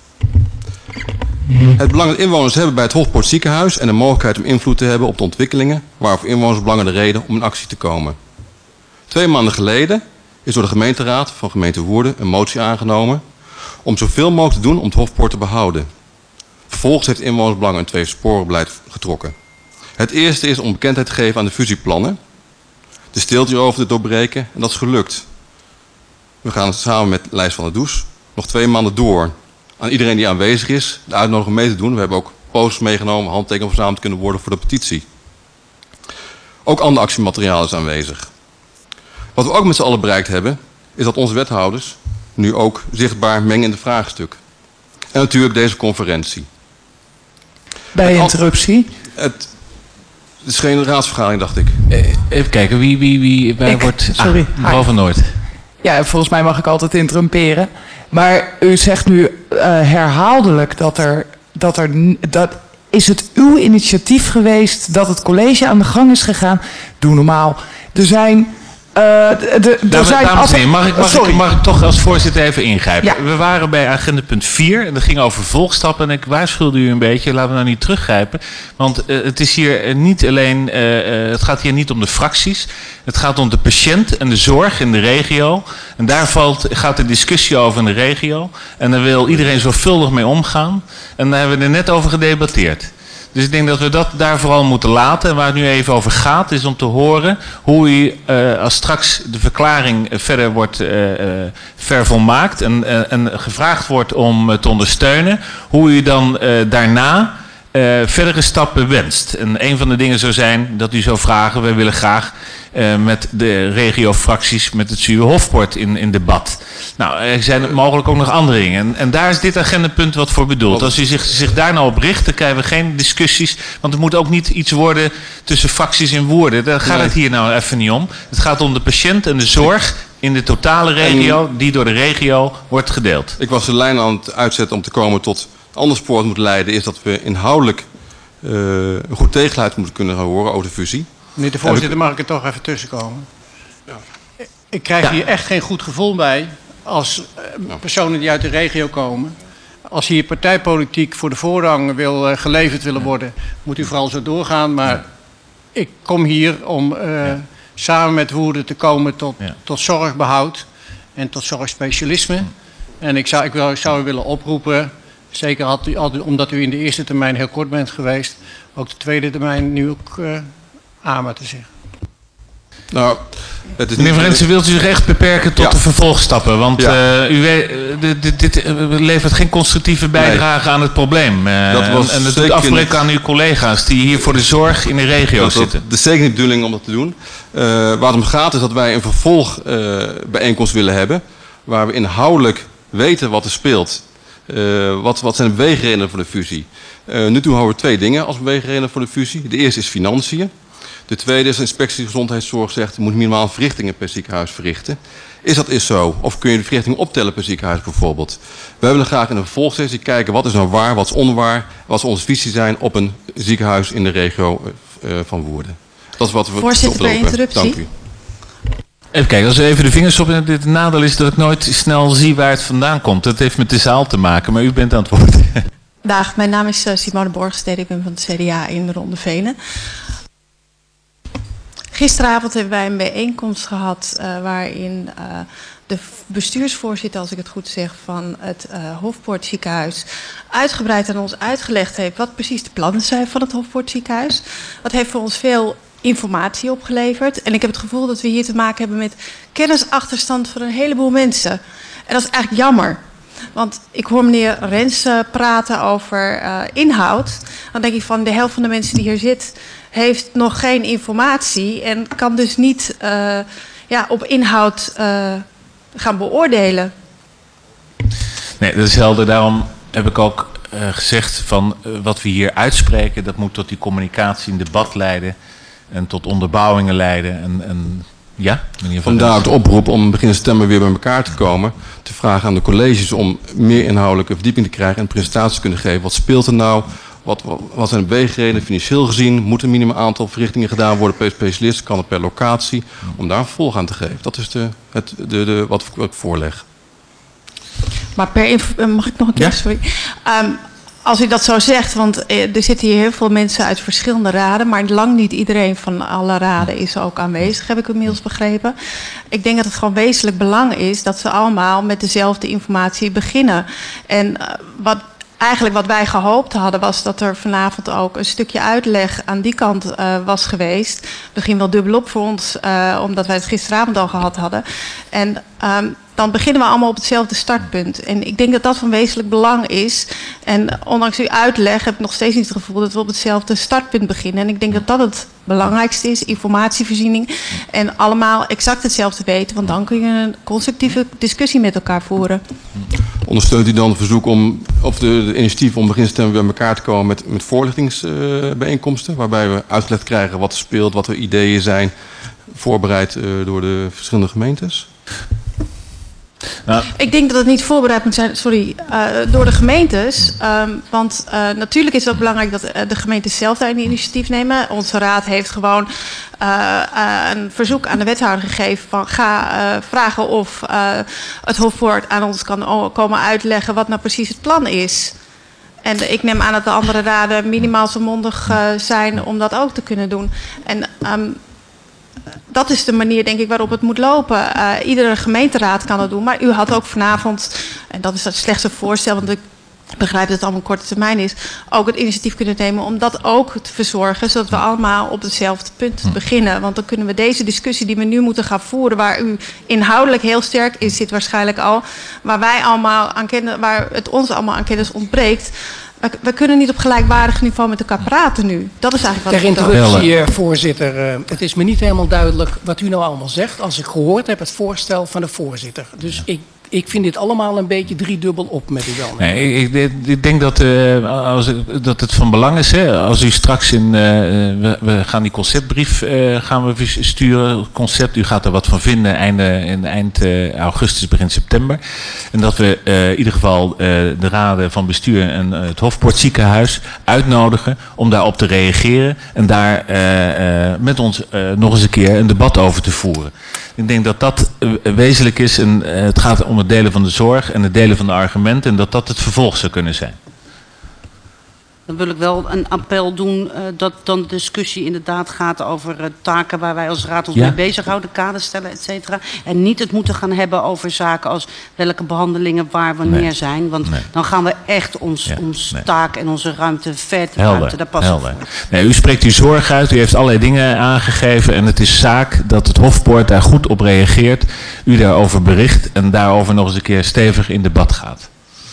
Het belang dat inwoners hebben bij het Hofpoort Ziekenhuis en de mogelijkheid om invloed te hebben op de ontwikkelingen waar voor inwoners belangen de reden om in actie te komen. Twee maanden geleden is door de gemeenteraad van gemeente Woerden een motie aangenomen om zoveel mogelijk te doen om het Hofpoort te behouden. Vervolgens heeft inwonersbelang een tweesporenbeleid getrokken. Het eerste is om bekendheid te geven aan de fusieplannen. De stilte hierover te doorbreken en dat is gelukt. We gaan samen met Lijst van der Does nog twee maanden door. Aan iedereen die aanwezig is, de uitnodiging mee te doen. We hebben ook posters meegenomen, handtekeningen verzameld kunnen worden voor de petitie. Ook ander actiemateriaal is aanwezig. Wat we ook met z'n allen bereikt hebben, is dat onze wethouders nu ook zichtbaar mengen in de vraagstuk. En natuurlijk deze conferentie. Bij interruptie? Het, het is geen raadsvergadering, dacht ik. Even kijken, wie, wie, wie bij ik, wordt... Sorry. Ah, mevrouw van Noord. Ja, volgens mij mag ik altijd interrumperen. Maar u zegt nu uh, herhaaldelijk dat er, dat er... Dat, is het uw initiatief geweest dat het college aan de gang is gegaan? Doe normaal. Er zijn... Uh, de, de, Dames, zijn dames en heren, mag ik, mag, Sorry. ik, mag ik toch als voorzitter even ingrijpen? Ja. We waren bij agenda punt vier en dat ging over vervolgstappen. En ik waarschuwde u een beetje, laten we nou niet teruggrijpen. Want uh, het is hier uh, niet alleen, uh, uh, het gaat hier niet om de fracties. Het gaat om de patiënt en de zorg in de regio. En daar valt, gaat de discussie over in de regio. En daar wil iedereen zorgvuldig mee omgaan. En daar hebben we er net over gedebatteerd. Dus ik denk dat we dat daar vooral moeten laten. En waar het nu even over gaat is om te horen hoe u, uh, als straks de verklaring verder wordt uh, uh, vervolmaakt en, uh, en gevraagd wordt om uh, te ondersteunen, hoe u dan uh, daarna uh, verdere stappen wenst. En een van de dingen zou zijn dat u zou vragen, wij willen graag uh, met de regiofracties met het S U Hofpoort in, in debat. Nou, er zijn mogelijk ook nog andere dingen. En, en daar is dit agendapunt wat voor bedoeld. Als u zich, zich daar nou op richt, dan krijgen we geen discussies. Want het moet ook niet iets worden tussen fracties in Woerden. Daar gaat Nee. het hier nou even niet om. Het gaat om de patiënt en de zorg in de totale regio, en die door de regio wordt gedeeld. Ik was de lijn aan het uitzetten om te komen tot een ander spoor dat moet leiden, is dat we inhoudelijk uh, een goed tegengeluid moeten kunnen gaan horen over de fusie. Meneer de voorzitter, mag ik er toch even tussenkomen? Ja. Ik krijg Ja. hier echt geen goed gevoel bij als uh, personen die uit de regio komen. Als hier partijpolitiek voor de voorrang wil, uh, geleverd willen worden, moet u vooral zo doorgaan. Maar ja. ik kom hier om uh, ja. samen met Woerden te komen tot, ja. tot zorgbehoud en tot zorgspecialisme. Ja. En ik zou, ik, wil, ik zou u willen oproepen, zeker had u, had u, omdat u in de eerste termijn heel kort bent geweest, ook de tweede termijn nu ook uh, aan te zeggen. Nou, het is Meneer Van Rensen, wilt u zich echt beperken tot Ja. de vervolgstappen? Want Ja. uh, u weet, uh, dit, dit uh, levert geen constructieve bijdrage nee. aan het probleem. Uh, Dat was en, en het zeker doet afbreken niet. aan uw collega's die hier voor de zorg in de regio dat, zitten. Dat is zeker niet de bedoeling om dat te doen. Uh, waar het om gaat is dat wij een vervolgbijeenkomst uh, willen hebben, waar we inhoudelijk weten wat er speelt. Uh, wat, wat zijn de beweegredenen voor de fusie? Uh, nu toe houden we twee dingen als beweegredenen voor de fusie. De eerste is financiën. De tweede is de inspectie gezondheidszorg zegt, je moet minimaal verrichtingen per ziekenhuis verrichten. Is dat is zo? Of kun je de verrichtingen optellen per ziekenhuis bijvoorbeeld? Wij willen graag in een vervolgsessie kijken wat is nou waar, wat is onwaar, wat zou onze visie zijn op een ziekenhuis in de regio uh, van Woerden. Dat is wat we Voorzitter, per interruptie. Dank u. Even kijken, als we even de vingers op in het nadeel is dat ik nooit snel zie waar het vandaan komt. Dat heeft met de zaal te maken, maar u bent aan het woord. Dag, mijn naam is uh, Simone Borgstede, ik ben van het C D A in de Ronde Venen. Gisteravond hebben wij een bijeenkomst gehad uh, waarin uh, de bestuursvoorzitter, als ik het goed zeg, van het uh, Hofpoort ziekenhuis uitgebreid aan ons uitgelegd heeft wat precies de plannen zijn van het Hofpoort ziekenhuis. Dat heeft voor ons veel informatie opgeleverd. En ik heb het gevoel dat we hier te maken hebben met kennisachterstand van een heleboel mensen. En dat is eigenlijk jammer. Want ik hoor meneer Rens uh, praten over uh, inhoud. Dan denk ik van de helft van de mensen die hier zit heeft nog geen informatie en kan dus niet uh, ja, op inhoud uh, gaan beoordelen. Nee, dat is helder. Daarom heb ik ook uh, gezegd van uh, wat we hier uitspreken, dat moet tot die communicatie in debat leiden en tot onderbouwingen leiden. En, en ja, meneer Van Vandaar de oproep om begin stemmen weer bij elkaar te komen. Te vragen aan de colleges om meer inhoudelijke verdieping te krijgen en een presentatie te kunnen geven. Wat speelt er nou? Wat, wat, wat zijn de beweegredenen financieel gezien? Moet er een minimaal aantal verrichtingen gedaan worden per specialist? Kan het per locatie? Om daar een vervolg aan te geven. Dat is de, het, de, de, wat, wat ik voorleg. Maar per mag ik nog een keer? Ja? Sorry. Um, als u dat zo zegt, want er zitten hier heel veel mensen uit verschillende raden, maar lang niet iedereen van alle raden is ook aanwezig, heb ik inmiddels begrepen. Ik denk dat het gewoon wezenlijk belang is dat ze allemaal met dezelfde informatie beginnen. En uh, wat eigenlijk wat wij gehoopt hadden was dat er vanavond ook een stukje uitleg aan die kant uh, was geweest. Misschien wel dubbelop voor ons, uh, omdat wij het gisteravond al gehad hadden. En um, dan beginnen we allemaal op hetzelfde startpunt. En ik denk dat dat van wezenlijk belang is. En ondanks uw uitleg heb ik nog steeds niet het gevoel dat we op hetzelfde startpunt beginnen. En ik denk dat dat het belangrijkste is, informatievoorziening. En allemaal exact hetzelfde weten, want dan kun je een constructieve discussie met elkaar voeren. Ondersteunt u dan het verzoek om, of de, de initiatief om begin stemmen bij elkaar te komen met, met voorlichtingsbijeenkomsten, uh, waarbij we uitgelegd krijgen wat er speelt, wat er ideeën zijn, voorbereid uh, door de verschillende gemeentes? Nou. Ik denk dat het niet voorbereid moet zijn, sorry, uh, door de gemeentes. Um, want uh, natuurlijk is het ook belangrijk dat uh, de gemeentes zelf daar een initiatief nemen. Onze raad heeft gewoon uh, uh, een verzoek aan de wethouder gegeven van ga uh, vragen of uh, het Hofpoort aan ons kan komen uitleggen wat nou precies het plan is. En ik neem aan dat de andere raden minimaal zo mondig uh, zijn om dat ook te kunnen doen. En um, dat is de manier, denk ik, waarop het moet lopen. Uh, iedere gemeenteraad kan dat doen. Maar u had ook vanavond, en dat is het slechtste voorstel, want ik begrijp dat het allemaal korte termijn is, ook het initiatief kunnen nemen om dat ook te verzorgen, zodat we allemaal op hetzelfde punt beginnen. Want dan kunnen we deze discussie die we nu moeten gaan voeren, waar u inhoudelijk heel sterk in zit waarschijnlijk al, waar wij allemaal aan kennis, waar het ons allemaal aan kennis ontbreekt, We, we kunnen niet op gelijkwaardig niveau met elkaar praten nu. Dat is eigenlijk wat Ter ik bedoel. interruptie, uh, voorzitter. Uh, het is me niet helemaal duidelijk wat u nou allemaal zegt als ik gehoord heb het voorstel van de voorzitter. Dus ja. ik, ik vind dit allemaal een beetje driedubbel op met u wel. Nee, ik, ik, ik denk dat, uh, als, dat het van belang is. Hè, als u straks in... Uh, we, we gaan die conceptbrief uh, gaan we sturen. Concept, u gaat er wat van vinden einde, in eind uh, augustus, begin september. En dat we uh, in ieder geval uh, de raden van bestuur en uh, het Hofpoortziekenhuis uitnodigen om daarop te reageren. En daar uh, uh, met ons uh, nog eens een keer een debat over te voeren. Ik denk dat dat uh, wezenlijk is. En uh, het gaat om het delen van de zorg en het delen van de argumenten. En dat dat het vervolg zou kunnen zijn. Dan wil ik wel een appel doen uh, dat dan de discussie inderdaad gaat over uh, taken waar wij als raad ons ja. mee bezighouden, kaders stellen, et cetera. En niet het moeten gaan hebben over zaken als welke behandelingen waar wanneer nee. zijn. Want nee. dan gaan we echt ons, ja. ons nee. taak en onze ruimte ver te buiten. Daar passen we voor. Nee, u spreekt uw zorg uit, u heeft allerlei dingen aangegeven. En het is zaak dat het Hofpoort daar goed op reageert. U daarover bericht en daarover nog eens een keer stevig in debat gaat.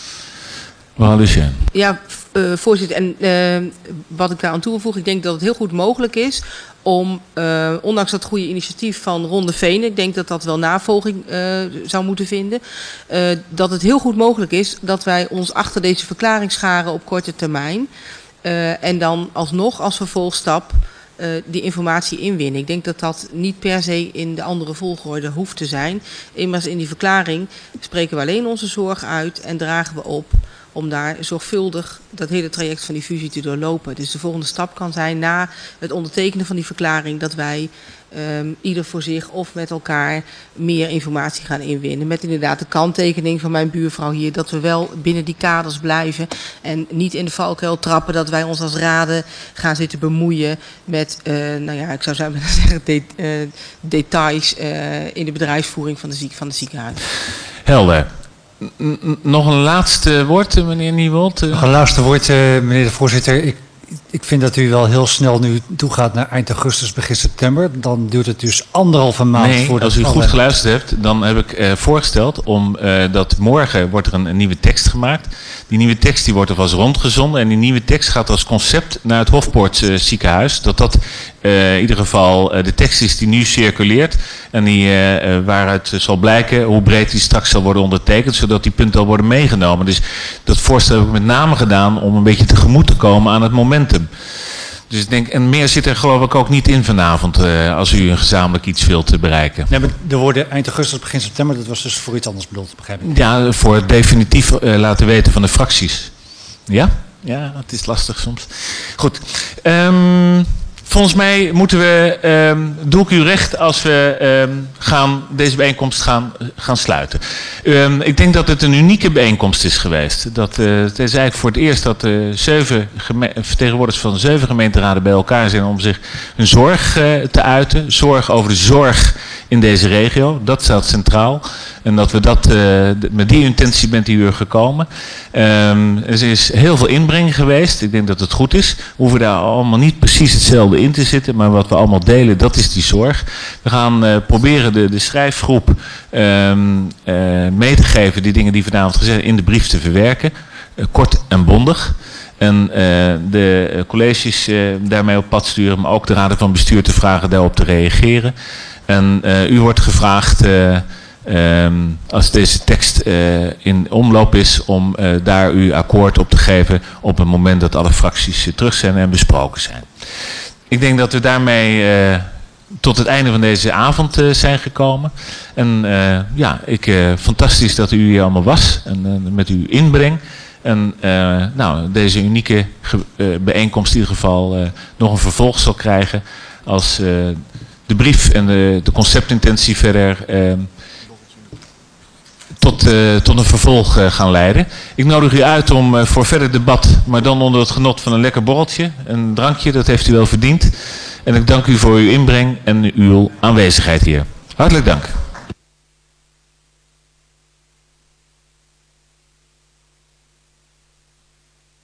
Mevrouw Lucien. Ja, uh, voorzitter. En uh, wat ik daar aan toevoeg, ik denk dat het heel goed mogelijk is om, uh, ondanks dat goede initiatief van Ron de Venen, ik denk dat dat wel navolging uh, zou moeten vinden, uh, dat het heel goed mogelijk is dat wij ons achter deze verklaring scharen op korte termijn. Uh, en dan alsnog als vervolgstap uh, die informatie inwinnen. Ik denk dat dat niet per se in de andere volgorde hoeft te zijn. Immers in die verklaring spreken we alleen onze zorg uit en dragen we op om daar zorgvuldig dat hele traject van die fusie te doorlopen. Dus de volgende stap kan zijn na het ondertekenen van die verklaring dat wij um, ieder voor zich of met elkaar meer informatie gaan inwinnen. Met inderdaad de kanttekening van mijn buurvrouw hier dat we wel binnen die kaders blijven en niet in de valkuil trappen dat wij ons als raden gaan zitten bemoeien met, uh, nou ja, ik zou zo willen zeggen, de, uh, details uh, in de bedrijfsvoering van de, ziek, van de ziekenhuis. Helder. Nog een laatste woord, meneer Nieuwold? Nog een laatste woord, meneer de voorzitter. Ik, ik vind dat u wel heel snel nu toegaat naar eind augustus, begin september. Dan duurt het dus anderhalve maand nee, voordat... als u goed geluisterd hebt, dan heb ik uh, voorgesteld om uh, dat morgen wordt er een, een nieuwe tekst gemaakt. Die nieuwe tekst die wordt er vast rondgezonden en die nieuwe tekst gaat als concept naar het Hofpoort uh, ziekenhuis. Dat dat uh, in ieder geval uh, de tekst is die nu circuleert en die, uh, uh, waaruit zal blijken hoe breed die straks zal worden ondertekend, zodat die punten al worden meegenomen. Dus dat voorstel heb ik met name gedaan om een beetje tegemoet te komen aan het momentum. Dus ik denk, en meer zit er geloof ik ook niet in vanavond, uh, als u een gezamenlijk iets wilt uh, bereiken. Nee, maar er worden eind augustus, begin september, dat was dus voor iets anders bedoeld, begrijp ik. Ja, voor het definitief uh, laten weten van de fracties. Ja? Ja, het is lastig soms. Goed. Um, volgens mij moeten we, um, doe ik u recht als we um, gaan, deze bijeenkomst gaan, gaan sluiten. Um, ik denk dat het een unieke bijeenkomst is geweest. Dat, uh, het is eigenlijk voor het eerst dat uh, zeven geme- vertegenwoordigers van zeven gemeenteraden bij elkaar zijn om zich hun zorg uh, te uiten. Zorg over de zorg in deze regio. Dat staat centraal. En dat we dat, uh, met die intentie bent u er gekomen. Um, er is heel veel inbreng geweest. Ik denk dat het goed is. We hoeven daar allemaal niet precies hetzelfde in te zitten. Maar wat we allemaal delen, dat is die zorg. We gaan uh, proberen de, de schrijfgroep um, uh, mee te geven. Die dingen die vanavond gezegd in de brief te verwerken. Uh, kort en bondig. En uh, de uh, colleges uh, daarmee op pad sturen. Maar ook de raden van bestuur te vragen daarop te reageren. En uh, u wordt gevraagd, uh, um, als deze tekst uh, in omloop is, om uh, daar uw akkoord op te geven op het moment dat alle fracties uh, terug zijn en besproken zijn. Ik denk dat we daarmee uh, tot het einde van deze avond uh, zijn gekomen. En uh, ja, ik, uh, fantastisch dat u hier allemaal was en uh, met uw inbreng. En uh, nou, deze unieke ge- uh, bijeenkomst in ieder geval uh, nog een vervolg zal krijgen als... Uh, de brief en de, de conceptintentie verder eh, tot, uh, tot een vervolg uh, gaan leiden. Ik nodig u uit om uh, voor verder debat, maar dan onder het genot van een lekker borreltje, een drankje, dat heeft u wel verdiend. En ik dank u voor uw inbreng en uw aanwezigheid hier. Hartelijk dank.